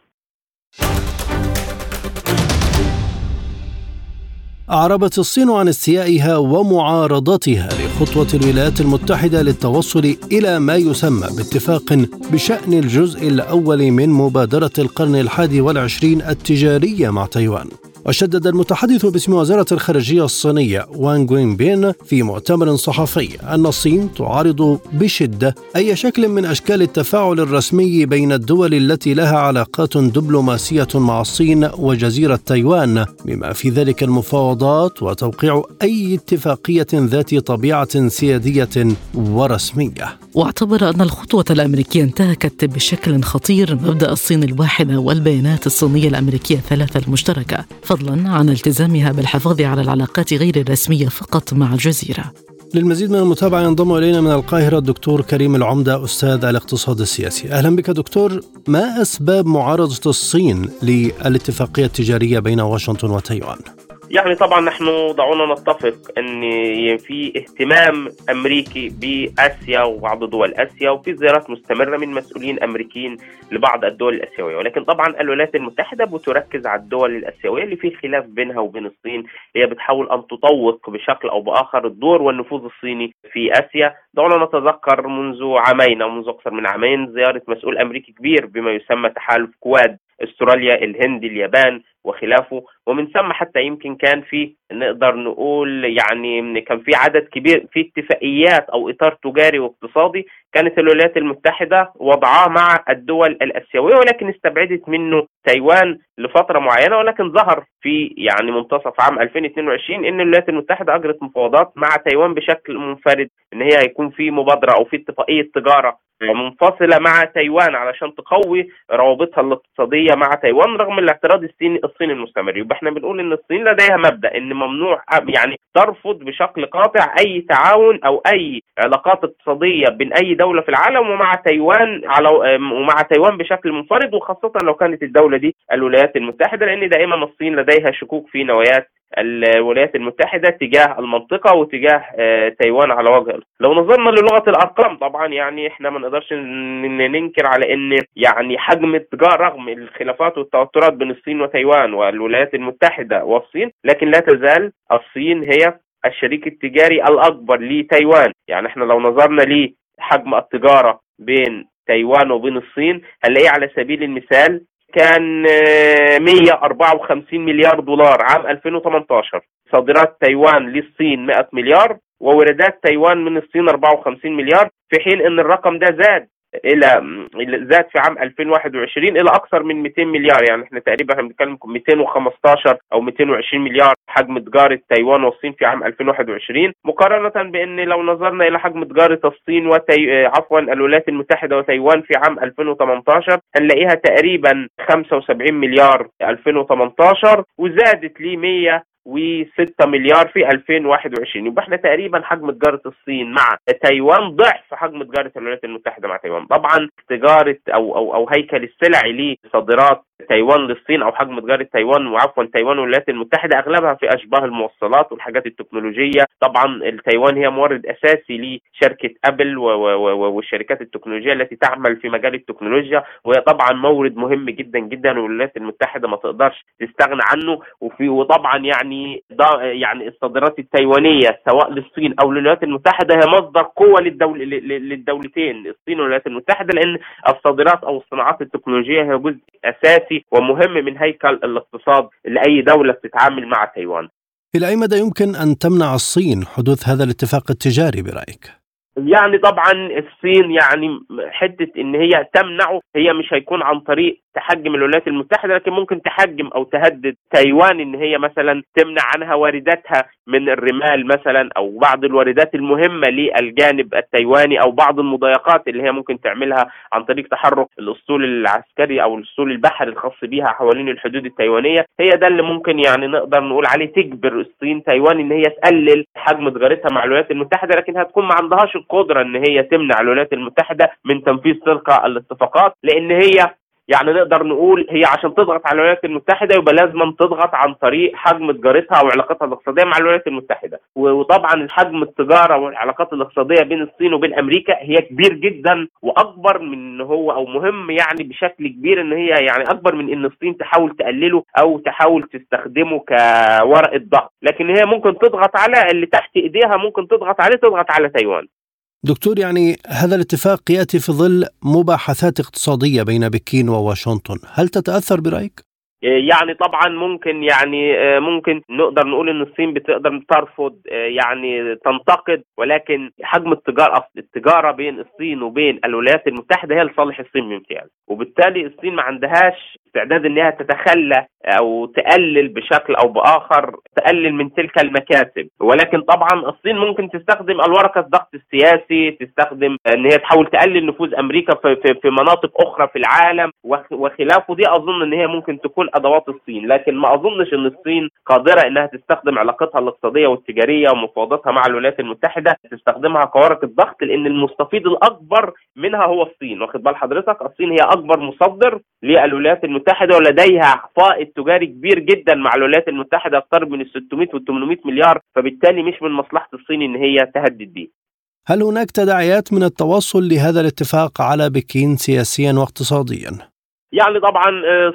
أعربت الصين عن استيائها ومعارضتها لخطوة الولايات المتحدة للتوصل إلى ما يسمى باتفاق بشأن الجزء الأول من مبادرة القرن الحادي والعشرين التجارية مع تايوان. وشدد المتحدث باسم وزارة الخارجية الصينية وانغ وينبين في مؤتمر صحفي أن الصين تعارض بشدة أي شكل من أشكال التفاعل الرسمي بين الدول التي لها علاقات دبلوماسية مع الصين وجزيرة تايوان، بما في ذلك المفاوضات وتوقيع أي اتفاقية ذات طبيعة سيادية ورسمية. واعتبر أن الخطوة الأمريكية انتهكت بشكل خطير مبدأ الصين الواحدة والبيانات الصينية الأمريكية الثلاثة المشتركة، فضلا عن التزامها بالحفاظ على العلاقات غير الرسمية فقط مع الجزيرة. للمزيد من المتابعة ينضم إلينا من القاهرة الدكتور كريم العمدة أستاذ الاقتصاد السياسي. أهلا بك دكتور. ما أسباب معارضة الصين للاتفاقية التجارية بين واشنطن وتايوان؟ يعني طبعا نحن دعونا نتفق ان في اهتمام امريكي باسيا وبعض دول اسيا، وفي زيارات مستمره من مسؤولين امريكيين لبعض الدول الاسيويه، ولكن طبعا الولايات المتحده بتركز على الدول الاسيويه اللي في خلاف بينها وبين الصين، هي بتحاول ان تطوق بشكل او باخر الدور والنفوذ الصيني في اسيا. دعونا نتذكر منذ عامين او منذ اكثر من عامين زياره مسؤول امريكي كبير بما يسمى تحالف كواد، استراليا، الهند، اليابان وخلافه، ومن ثم حتى يمكن كان في نقدر نقول يعني كان في عدد كبير في اتفاقيات او اطار تجاري واقتصادي كانت الولايات المتحده وضعها مع الدول الاسيويه، ولكن استبعدت منه تايوان لفتره معينه، ولكن ظهر في يعني منتصف عام ألفين واثنين وعشرين ان الولايات المتحده اجرت مفاوضات مع تايوان بشكل منفرد، ان هي هيكون في مبادره او في اتفاقيه تجاره منفصله مع تايوان علشان تقوي روابطها الاقتصاديه مع تايوان رغم الاعتراض الصيني الصيني المستمر. يبقى احنا بنقول ان الصين لديها مبدا ان ممنوع يعني ترفض بشكل قاطع اي تعاون او اي علاقات اقتصاديه بين اي دوله في العالم ومع تايوان على ومع تايوان بشكل منفرد، وخاصه لو كانت الدوله دي الولايات المتحده، لان دائما الصين لديها شكوك في نوايات الولايات المتحدة تجاه المنطقة وتجاه تايوان على وجه الأرض. لو نظرنا للغة الأرقام طبعا يعني احنا ما نقدرش ننكر على ان يعني حجم التجارة رغم الخلافات والتوترات بين الصين وتايوان والولايات المتحدة والصين، لكن لا تزال الصين هي الشريك التجاري الأكبر لتايوان. يعني احنا لو نظرنا لحجم التجارة بين تايوان وبين الصين هنلاقيه على سبيل المثال كان مئة وأربعة وخمسين مليار دولار عام ألفين وثمانية عشر، صادرات تايوان للصين مئة مليار وواردات تايوان من الصين أربعة وخمسين مليار، في حين ان الرقم ده زاد إلى زاد في عام ألفين وواحد وعشرين إلى أكثر من مئتين مليار. يعني إحنا تقريبا بنتكلم مئتين وخمستاشر أو مئتين وعشرين مليار حجم تجارة تايوان والصين في عام ألفين وواحد وعشرين، مقارنة بأن لو نظرنا إلى حجم تجارة الصين وتي... عفوا الولايات المتحدة وتايوان في عام ألفين وثمانية عشر هنلاقيها تقريبا خمسة وسبعين مليار ألفين وثمانية عشر وزادت ل مئة وستة مليار في ألفين وواحد وعشرين. يبقى احنا تقريبا حجم تجارة الصين مع تايوان ضعف حجم تجارة الولايات المتحدة مع تايوان. طبعا تجارة او او او هيكل السلعي لصادرات تايوان للصين او حجم تجارة تايوان وعفوا تايوان والولايات المتحدة اغلبها في اشباه الموصلات والحاجات التكنولوجية. طبعا تايوان هي مورد اساسي لشركة ابل والشركات التكنولوجية التي تعمل في مجال التكنولوجيا، وهي طبعا مورد مهم جدا جدا والولايات المتحدة ما تقدرش تستغنى عنه. وفي وطبعا يعني يعني الصادرات التايوانية سواء للصين او للولايات المتحدة هي مصدر قوة للدول للدولتين الصين والولايات المتحدة، لان الصادرات او الصناعات التكنولوجية هي جزء اساسي ومهم من هيكل الاقتصاد لأي دولة بتتعامل مع تايوان. إلى أي مدى يمكن أن تمنع الصين حدوث هذا الاتفاق التجاري برأيك؟ يعني طبعا الصين يعني حدة ان هي تمنعه هي مش هيكون عن طريق تحجم الولايات المتحدة، لكن ممكن تحجم او تهدد تايوان ان هي مثلا تمنع عنها وارداتها من الرمال مثلا او بعض الواردات المهمة للجانب التايواني او بعض المضايقات اللي هي ممكن تعملها عن طريق تحرك الاسطول العسكري او الاسطول البحري الخاص بها حوالين الحدود التايوانية. هي ده اللي ممكن يعني نقدر نقول عليه تجبر الصين تايوان ان هي تقلل حجم تجارتها مع الولايات المتحدة، لكن هتكون ما عندهاش القدرة ان هي تمنع الولايات المتحدة من تنفيذ تلك الاتفاقات، لان هي يعني نقدر نقول هي عشان تضغط على الولايات المتحدة يبقى لازم تضغط عن طريق حجم تجارتها او علاقاتها الاقتصادية مع الولايات المتحدة. وطبعا حجم التجارة والعلاقات الاقتصادية بين الصين وبين امريكا هي كبير جدا واكبر من ان هو او مهم يعني بشكل كبير ان هي يعني اكبر من ان الصين تحاول تقلله او تحاول تستخدمه كورقة ضغط، لكن هي ممكن تضغط على اللي تحت ايديها، ممكن تضغط عليه تضغط على تايوان. دكتور، يعني هذا الاتفاق يأتي في ظل مباحثات اقتصادية بين بكين وواشنطن، هل تتأثر برأيك؟ يعني طبعا ممكن يعني ممكن نقدر نقول ان الصين بتقدر ترفض يعني تنتقد، ولكن حجم التجارة التجارة بين الصين وبين الولايات المتحدة هي لصالح الصين بامتياز، وبالتالي الصين ما عندهاش استعداد انها تتخلى او تقلل بشكل او باخر تقلل من تلك المكاسب. ولكن طبعا الصين ممكن تستخدم الورقة الضغط السياسي، تستخدم ان هي تحاول تقلل نفوذ امريكا في, في, في مناطق اخرى في العالم وخلافه. دي اظن ان هي ممكن تكون ادوات الصين، لكن ما اظنش ان الصين قادرة انها تستخدم علاقتها الاقتصادية والتجارية ومفاوضاتها مع الولايات المتحدة تستخدمها كورقة ضغط، لان المستفيد الاكبر منها هو الصين. واخد بال حضرتك؟ الصين هي اكبر مصدر للولايات المتحدة ولديها فائض تجاري كبير جدا مع الولايات المتحدة يقترب من الستمائة والثمانمائة مليار، فبالتالي مش من مصلحة الصين ان هي تهدد دي. هل هناك تداعيات من التوصل لهذا الاتفاق على بكين سياسيا واقتصاديا؟ يعني طبعا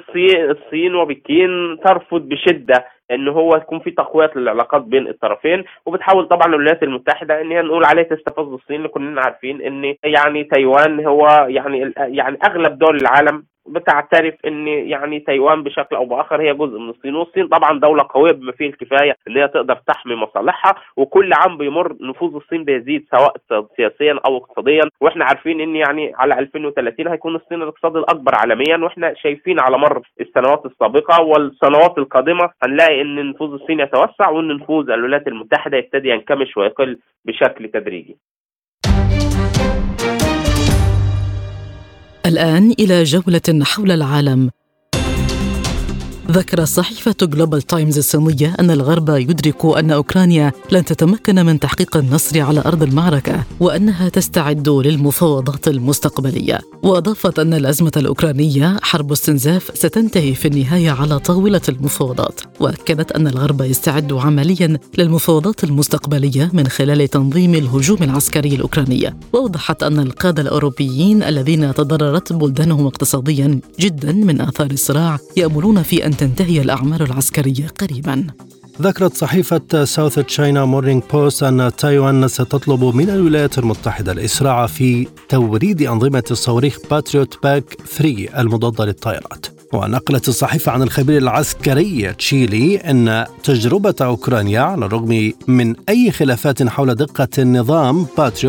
الصين وبكين ترفض بشدة ان هو يكون في تقوية للعلاقات بين الطرفين، وبتحاول طبعا الولايات المتحدة ان هي نقول عليه تستفز الصين، لكننا عارفين ان يعني تايوان هو يعني يعني اغلب دول العالم بتعترف ان يعني تايوان بشكل او باخر هي جزء من الصين، والصين طبعا دولة قوية بما فيه الكفاية ان هي تقدر تحمي مصالحها، وكل عام بيمر نفوذ الصين بيزيد سواء سياسيا او اقتصاديا. واحنا عارفين ان يعني على ألفين وثلاثين هيكون الصين الاقتصاد الاكبر عالميا، واحنا شايفين على مر السنوات السابقة والسنوات القادمة هنلاقي ان نفوذ الصين يتوسع وان نفوذ الولايات المتحدة يبتدي ينكمش ويقل بشكل تدريجي. الآن إلى جولة حول العالم. ذكر صحيفة جلوبال تايمز الصينية أن الغرب يدرك أن أوكرانيا لن تتمكن من تحقيق النصر على أرض المعركة وأنها تستعد للمفاوضات المستقبلية، وأضافت أن الأزمة الأوكرانية حرب استنزاف ستنتهي في النهاية على طاولة المفاوضات، وأكدت أن الغرب يستعد عمليا للمفاوضات المستقبلية من خلال تنظيم الهجوم العسكري الأوكراني. وأوضحت أن القادة الأوروبيين الذين تضررت بلدانهم اقتصاديا جدا من آثار الصراع يأملون في أن تنتهي الأعمال العسكرية قريبا. ذكرت صحيفة ساوث تشاينا مورنينغ بوست أن تايوان ستطلب من الولايات المتحدة الإسراع في توريد أنظمة الصواريخ باتريوت باك ثلاثة المضادة للطائرات. ونقلت الصحيفة عن الخبير العسكري تشيلي أن تجربة أوكرانيا على الرغم من أي خلافات حول دقة النظام باتريوت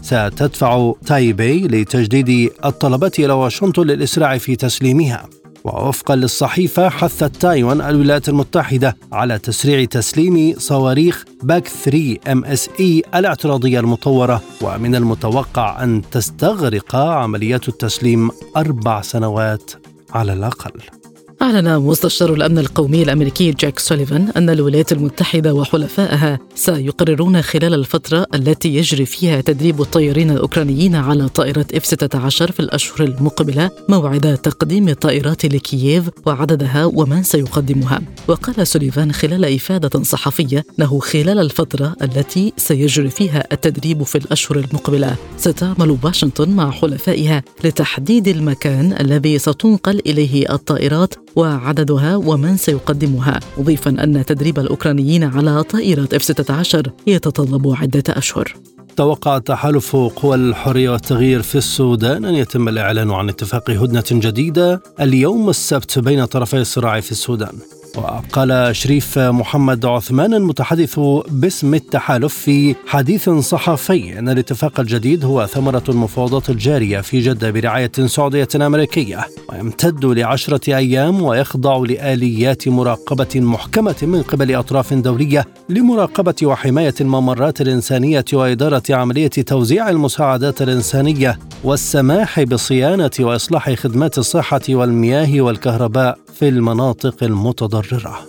ستدفع تايبي لتجديد الطلبات إلى واشنطن للإسراع في تسليمها. ووفقا للصحيفة حثت تايوان الولايات المتحدة على تسريع تسليم صواريخ باك ثري إم إس إي الاعتراضية المطورة، ومن المتوقع أن تستغرق عمليات التسليم أربع سنوات على الأقل. أعلن مستشار الأمن القومي الأمريكي جاك سوليفان أن الولايات المتحدة وحلفائها سيقررون خلال الفترة التي يجري فيها تدريب الطيارين الأوكرانيين على طائرات إف ستة عشر في الأشهر المقبلة موعد تقديم الطائرات لكييف وعددها ومن سيقدمها. وقال سوليفان خلال إفادة صحفية أنه خلال الفترة التي سيجري فيها التدريب في الأشهر المقبلة ستعمل واشنطن مع حلفائها لتحديد المكان الذي ستنقل إليه الطائرات وعددها ومن سيقدمها، مضيفا أن تدريب الأوكرانيين على طائرات إف ستة عشر يتطلب عدة أشهر. توقع تحالف قوى الحرية والتغيير في السودان أن يتم الإعلان عن اتفاق هدنة جديدة اليوم السبت بين طرفي الصراع في السودان. وقال شريف محمد عثمان المتحدث باسم التحالف في حديث صحفي أن الاتفاق الجديد هو ثمرة المفاوضات الجارية في جدة برعاية سعودية أمريكية، ويمتد لعشرة أيام ويخضع لآليات مراقبة محكمة من قبل أطراف دولية لمراقبة وحماية الممرات الإنسانية وإدارة عملية توزيع المساعدات الإنسانية والسماح بصيانة وإصلاح خدمات الصحة والمياه والكهرباء في المناطق المتضررة.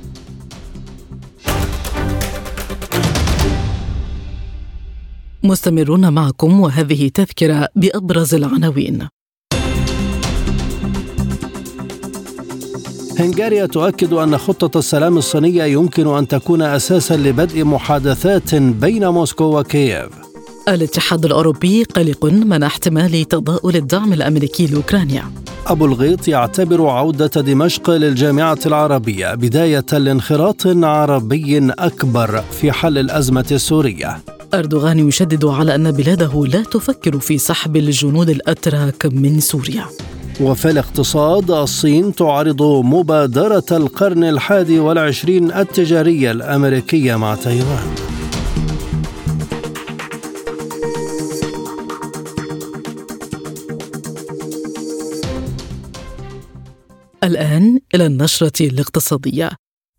مستمرون معكم وهذه تذكرة بأبرز العناوين. هنغاريا تؤكد أن خطة السلام الصينية يمكن أن تكون أساساً لبدء محادثات بين موسكو وكييف. الاتحاد الأوروبي قلق من احتمال تضاؤل الدعم الأمريكي لأوكرانيا. أبو الغيط يعتبر عودة دمشق للجامعة العربية بداية لانخراط عربي أكبر في حل الأزمة السورية. أردوغان يشدد على أن بلاده لا تفكر في سحب الجنود الأتراك من سوريا. وفي الاقتصاد الصين تعرض مبادرة القرن الحادي والعشرين التجارية الأمريكية مع تايوان. الآن إلى النشرة الاقتصادية.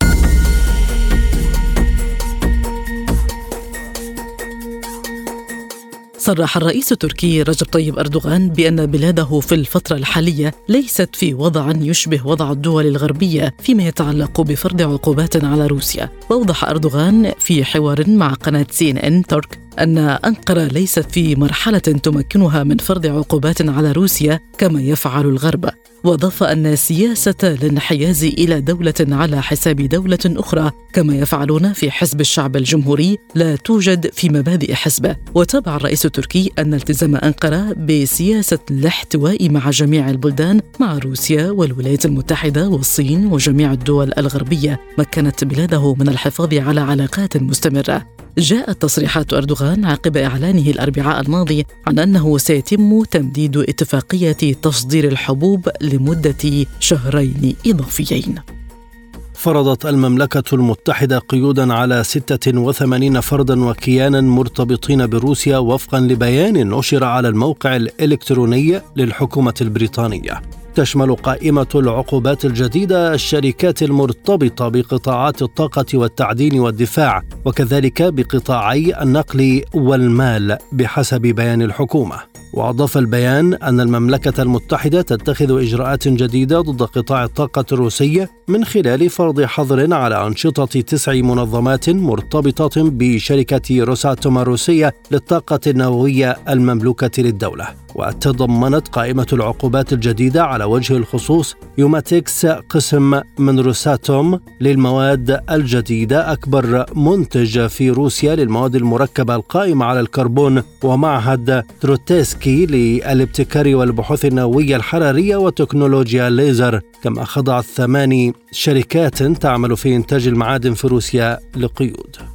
صرح الرئيس التركي رجب طيب أردوغان بأن بلاده في الفترة الحالية ليست في وضع يشبه وضع الدول الغربية فيما يتعلق بفرض عقوبات على روسيا. وأوضح أردوغان في حوار مع قناة سي إن إن ترك أن أنقرة ليست في مرحلة تمكنها من فرض عقوبات على روسيا كما يفعل الغرب. وأضاف أن سياسة الانحياز إلى دولة على حساب دولة أخرى كما يفعلون في حزب الشعب الجمهوري لا توجد في مبادئ حزبه. وتابع الرئيس التركي أن التزام أنقرة بسياسة الاحتواء مع جميع البلدان مع روسيا والولايات المتحدة والصين وجميع الدول الغربية مكنت بلاده من الحفاظ على علاقات مستمرة. جاءت تصريحات أردوغان عقب إعلانه الأربعاء الماضي عن أنه سيتم تمديد اتفاقية تصدير الحبوب لمدة شهرين إضافيين. فرضت المملكة المتحدة قيودا على ستة وثمانين فردا وكيانا مرتبطين بروسيا وفقا لبيان نشر على الموقع الإلكتروني للحكومة البريطانية. تشمل قائمة العقوبات الجديدة الشركات المرتبطة بقطاعات الطاقة والتعدين والدفاع وكذلك بقطاعي النقل والمال بحسب بيان الحكومة. وأضاف البيان أن المملكة المتحدة تتخذ إجراءات جديدة ضد قطاع الطاقة الروسي من خلال فرض حظر على أنشطة تسع منظمات مرتبطة بشركة روساتوم الروسية للطاقة النووية المملوكة للدولة. وتضمنت قائمة العقوبات الجديدة على وجه الخصوص يوماتيكس قسم من روساتوم للمواد الجديدة أكبر منتج في روسيا للمواد المركبة القائمة على الكربون، ومعهد تروتسكي للابتكار والبحوث النووية الحرارية وتكنولوجيا الليزر، كما خضعت ثماني شركات تعمل في إنتاج المعادن في روسيا لقيود.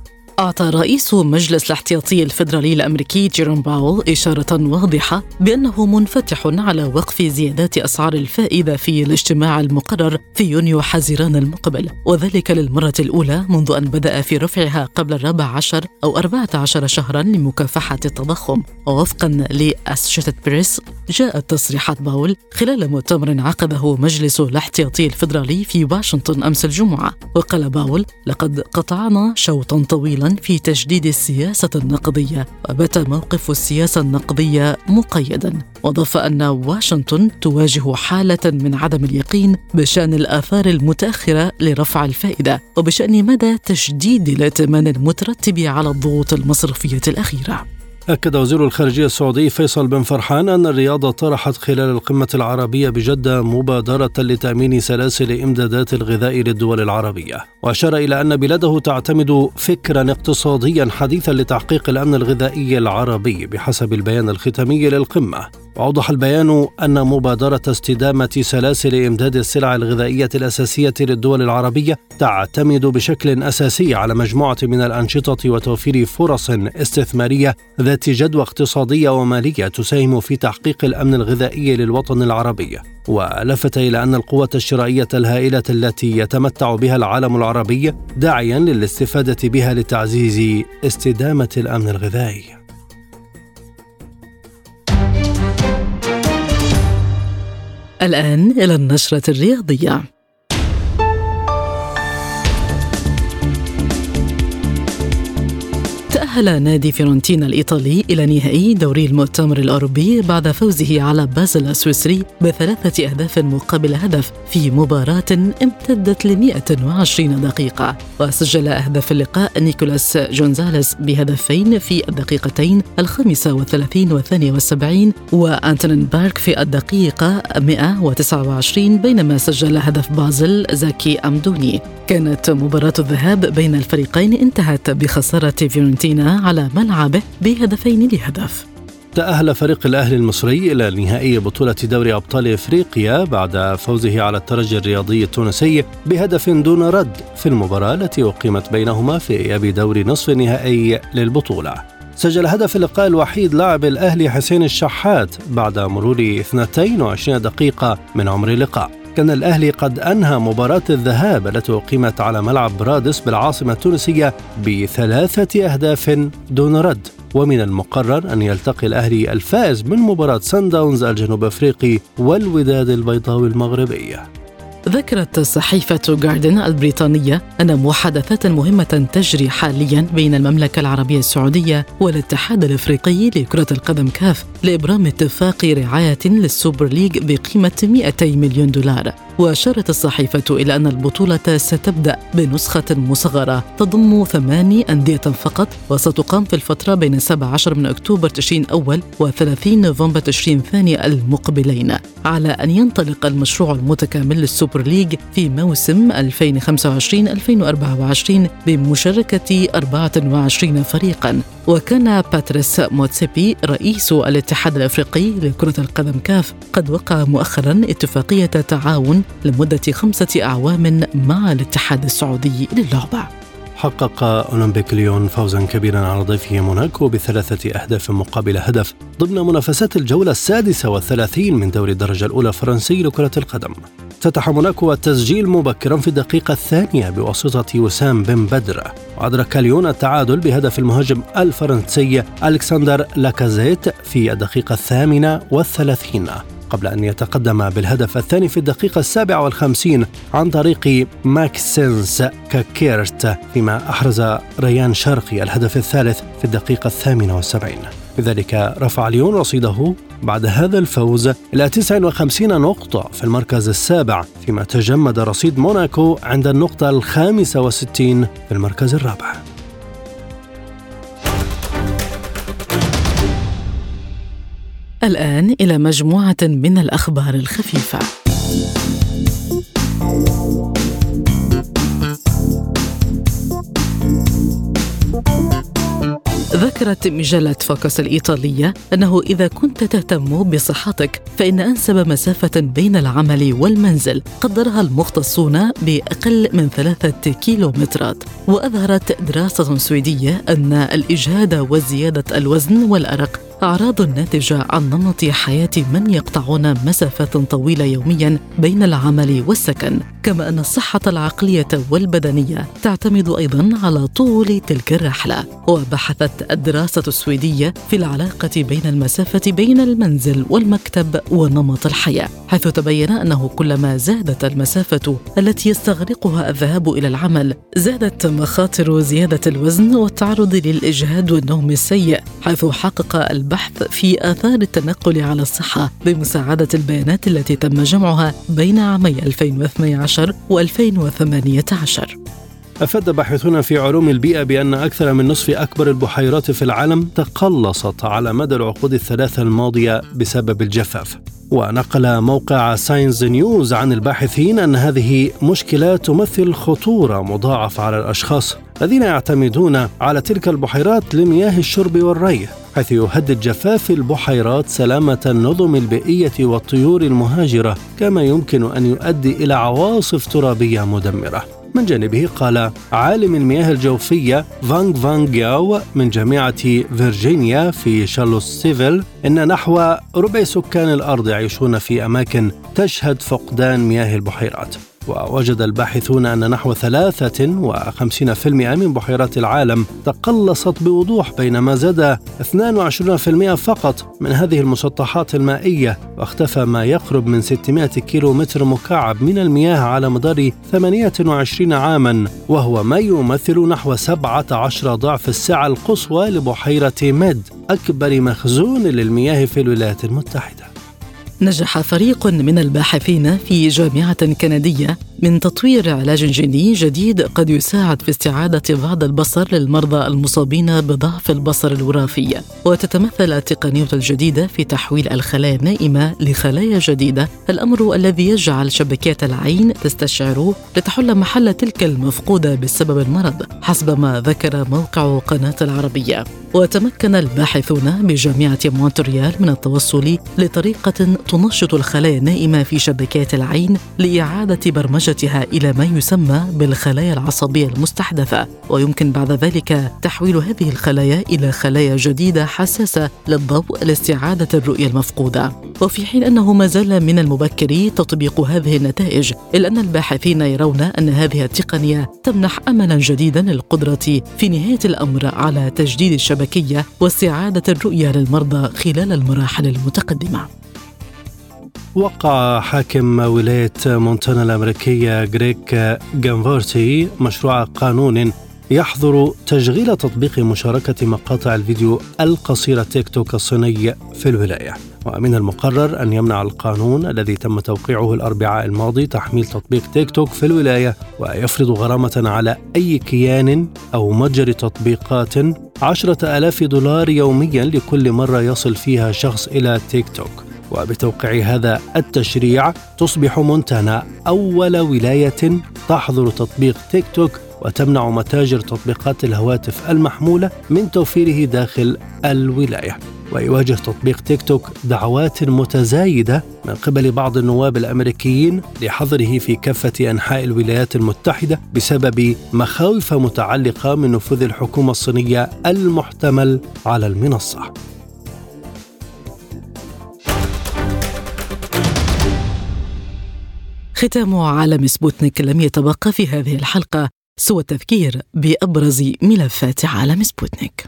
أعطى رئيس مجلس الاحتياطي الفيدرالي الأمريكي جيروم باول إشارة واضحة بأنه منفتح على وقف زيادات أسعار الفائدة في الاجتماع المقرر في يونيو حزيران المقبل، وذلك للمرة الأولى منذ أن بدأ في رفعها قبل الرابع عشر أو أربعة عشر شهرا لمكافحة التضخم. ووفقا لأسوشيتد بريس، جاءت تصريحات باول خلال مؤتمر عقده مجلس الاحتياطي الفيدرالي في واشنطن أمس الجمعة. وقال باول: لقد قطعنا شوطا طويلا في تجديد السياسة النقدية، وبات موقف السياسة النقدية مقيدا. وضاف أن واشنطن تواجه حالة من عدم اليقين بشأن الآثار المتأخرة لرفع الفائدة وبشأن مدى تجديد الائتمان المترتب على الضغوط المصرفية الأخيرة. أكد وزير الخارجية السعودي فيصل بن فرحان أن الرياض طرحت خلال القمة العربية بجدة مبادرة لتأمين سلاسل إمدادات الغذاء للدول العربية، وأشار إلى أن بلاده تعتمد فكرا اقتصاديا حديثا لتحقيق الأمن الغذائي العربي بحسب البيان الختامي للقمة. وأوضح البيان أن مبادرة استدامة سلاسل إمداد السلع الغذائية الأساسية للدول العربية تعتمد بشكل أساسي على مجموعة من الأنشطة وتوفير فرص استثمارية ذات جدوى اقتصادية ومالية تساهم في تحقيق الأمن الغذائي للوطن العربي. ولفت إلى أن القوة الشرائية الهائلة التي يتمتع بها العالم العربي داعيا للاستفادة بها لتعزيز استدامة الأمن الغذائي. الآن إلى النشرة الرياضية. تأهل نادي فيورنتينا الإيطالي إلى نهائي دوري المؤتمر الأوروبي بعد فوزه على بازل السويسري بثلاثة أهداف مقابل هدف في مباراة امتدت لمئة وعشرين دقيقة. وسجل أهداف اللقاء نيكولاس جونزاليس بهدفين في الدقيقتين الخامسة والثلاثين والثانية والسبعين، وأنتونين بارك في الدقيقة مئة وتسعة وعشرين، بينما سجل هدف بازل زاكي أمدوني. كانت مباراة الذهاب بين الفريقين انتهت بخسارة فيورنتينا على ملعبه بهدفين لهدف. تأهل فريق الأهلي المصري إلى نهائي بطولة دوري أبطال إفريقيا بعد فوزه على الترجي الرياضي التونسي بهدف دون رد في المباراة التي أقيمت بينهما في إياب دوري نصف النهائي للبطولة. سجل هدف اللقاء الوحيد لاعب الأهلي حسين الشحات بعد مرور اثنتين وعشرين دقيقة من عمر اللقاء. كان الأهلي قد أنهى مباراة الذهاب التي أقيمت على ملعب برادس بالعاصمة التونسية بثلاثة أهداف دون رد، ومن المقرر أن يلتقي الأهلي الفائز من مباراة سان داونز الجنوب أفريقي والوداد البيضاوي المغربي. ذكرت صحيفة جاردن البريطانية أن محادثات مهمة تجري حاليا بين المملكة العربية السعودية والاتحاد الأفريقي لكرة القدم كاف لإبرام اتفاق رعاية للسوبر ليج بقيمة مئتي مليون دولار. وأشارت الصحيفة إلى أن البطولة ستبدأ بنسخة مصغرة تضم ثماني أندية فقط، وستقام في الفترة بين السابع عشر من أكتوبر تشرين أول وثلاثين نوفمبر تشرين ثاني المقبلين، على أن ينطلق المشروع المتكامل للسوبر ليج في موسم ألفين وخمسة وعشرين ألفين وأربعة وعشرين بمشاركة أربعة وعشرين فريقا. وكان باتريس موتسيبي رئيس الاتحاد الأفريقي لكرة القدم كاف قد وقع مؤخرا اتفاقية تعاون لمدة خمسة أعوام مع الاتحاد السعودي للعبة. حقق أولمبيك ليون فوزا كبيرا على ضيفه موناكو بثلاثة أهداف مقابل هدف ضمن منافسات الجولة السادسة والثلاثين من دوري الدرجة الأولى الفرنسي لكرة القدم. فتح موناكو التسجيل مبكرا في الدقيقة الثانية بواسطة وسام بن بدر، وأدرك ليون التعادل بهدف المهاجم الفرنسي ألكسندر لاكازيت في الدقيقة الثامنة والثلاثين، قبل أن يتقدم بالهدف الثاني في الدقيقة السابعة والخمسين عن طريق ماكسينس كاكيرت، فيما أحرز ريان شرقي الهدف الثالث في الدقيقة الثامنة والسبعين. بذلك رفع ليون رصيده بعد هذا الفوز إلى تسعة وخمسين نقطة في المركز السابع، فيما تجمد رصيد موناكو عند النقطة الخامسة وستين في المركز الرابع. الآن إلى مجموعة من الأخبار الخفيفة. ذكر ذكرت مجلة فوكس الإيطالية أنه إذا كنت تهتم بصحتك فإن أنسب مسافة بين العمل والمنزل قدرها المختصون بأقل من ثلاثة كيلومترات. وأظهرت دراسة سويدية أن الإجهاد وزيادة الوزن والأرق أعراض ناتجة عن نمط حياة من يقطعون مسافات طويلة يوميا بين العمل والسكن، كما أن الصحة العقلية والبدنية تعتمد أيضا على طول تلك الرحلة. وبحثت الدراسة السويدية في العلاقة بين المسافة بين المنزل والمكتب ونمط الحياة، حيث تبين أنه كلما زادت المسافة التي يستغرقها الذهاب إلى العمل زادت مخاطر زيادة الوزن والتعرض للإجهاد والنوم السيء، حيث حقق البحث في آثار التنقل على الصحة بمساعدة البيانات التي تم جمعها بين عامي ألفين واثني عشر وألفين وثمانية عشر. أفاد باحثون في علوم البيئة بأن أكثر من نصف أكبر البحيرات في العالم تقلصت على مدى العقود الثلاثة الماضية بسبب الجفاف. ونقل موقع ساينز نيوز عن الباحثين أن هذه مشكلة تمثل خطورة مضاعفة على الأشخاص الذين يعتمدون على تلك البحيرات لمياه الشرب والري، حيث يهدد جفاف البحيرات سلامة النظم البيئية والطيور المهاجرة، كما يمكن أن يؤدي إلى عواصف ترابية مدمرة. من جانبه قال عالم المياه الجوفية فانغ فانغ ياو من جامعة فيرجينيا في شارلوتسفيل إن نحو ربع سكان الأرض يعيشون في أماكن تشهد فقدان مياه البحيرات. ووجد الباحثون أن نحو ثلاثة وخمسين بالمئة من بحيرات العالم تقلصت بوضوح، بينما زاد اثنين وعشرين بالمئة فقط من هذه المسطحات المائية، واختفى ما يقرب من ستمائة كيلو متر مكعب من المياه على مدار ثمانية وعشرين عاما، وهو ما يمثل نحو سبعة عشر ضعف السعة القصوى لبحيرة ميد، أكبر مخزون للمياه في الولايات المتحدة. نجح فريق من الباحثين في جامعة كندية من تطوير علاج جيني جديد قد يساعد في استعادة بعض البصر للمرضى المصابين بضعف البصر الوراثي. وتتمثل التقنية الجديدة في تحويل الخلايا النائمة لخلايا جديدة، الأمر الذي يجعل شبكية العين تستشعر لتحل محل تلك المفقودة بسبب المرض، حسب ما ذكر موقع قناة العربية. وتمكن الباحثون بجامعة مونتريال من التوصل لطريقة تنشط الخلايا النائمة في شبكية العين لإعادة برمجتها إلى ما يسمى بالخلايا العصبية المستحدثة، ويمكن بعد ذلك تحويل هذه الخلايا إلى خلايا جديدة حساسة للضوء لاستعادة الرؤية المفقودة. وفي حين أنه ما زال من المبكر تطبيق هذه النتائج، إلا أن الباحثين يرون أن هذه التقنية تمنح أملا جديدا للقدرة في نهاية الأمر على تجديد الشبكية واستعادة الرؤية للمرضى خلال المراحل المتقدمة. وقع حاكم ولاية مونتانا الأمريكية غريك جانفورتي مشروع قانون يحظر تشغيل تطبيق مشاركة مقاطع الفيديو القصيرة تيك توك الصيني في الولاية. ومن المقرر أن يمنع القانون الذي تم توقيعه الأربعاء الماضي تحميل تطبيق تيك توك في الولاية، ويفرض غرامة على أي كيان أو متجر تطبيقات عشرة آلاف دولار يوميا لكل مرة يصل فيها شخص إلى تيك توك. وبتوقيع هذا التشريع تصبح مونتانا أول ولاية تحظر تطبيق تيك توك وتمنع متاجر تطبيقات الهواتف المحمولة من توفيره داخل الولاية. ويواجه تطبيق تيك توك دعوات متزايدة من قبل بعض النواب الأمريكيين لحظره في كافة أنحاء الولايات المتحدة بسبب مخاوف متعلقة من نفوذ الحكومة الصينية المحتمل على المنصة. ختام عالم سبوتنيك لم يتبقى في هذه الحلقة سوى التذكير بأبرز ملفات عالم سبوتنيك.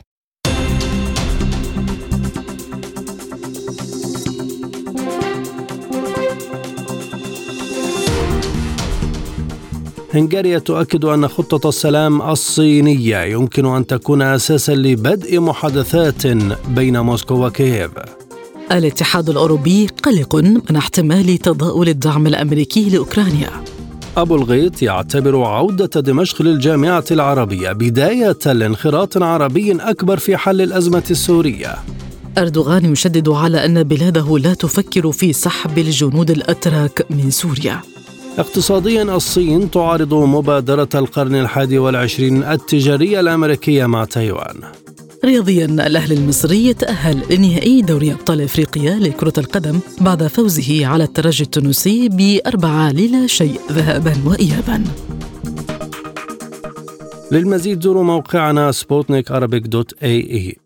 هنغاريا تؤكد أن خطة السلام الصينية يمكن أن تكون أساساً لبدء محادثات بين موسكو وكييف. الاتحاد الأوروبي قلق من احتمال تضاؤل الدعم الأمريكي لأوكرانيا. أبو الغيط يعتبر عودة دمشق للجامعة العربية بداية لانخراط عربي أكبر في حل الأزمة السورية. أردوغان يشدد على أن بلاده لا تفكر في سحب الجنود الأتراك من سوريا. اقتصاديا الصين تعارض مبادرة القرن الحادي والعشرين التجارية الأمريكية مع تايوان. رياضيا، الأهلي المصري يتأهل لنهائي دوري أبطال إفريقيا لكرة القدم بعد فوزه على الترجي التونسي بأربعة للا شيء ذهابا وإيابا. للمزيد زوروا موقعنا سبوتنيك عربيك دوت اي اي.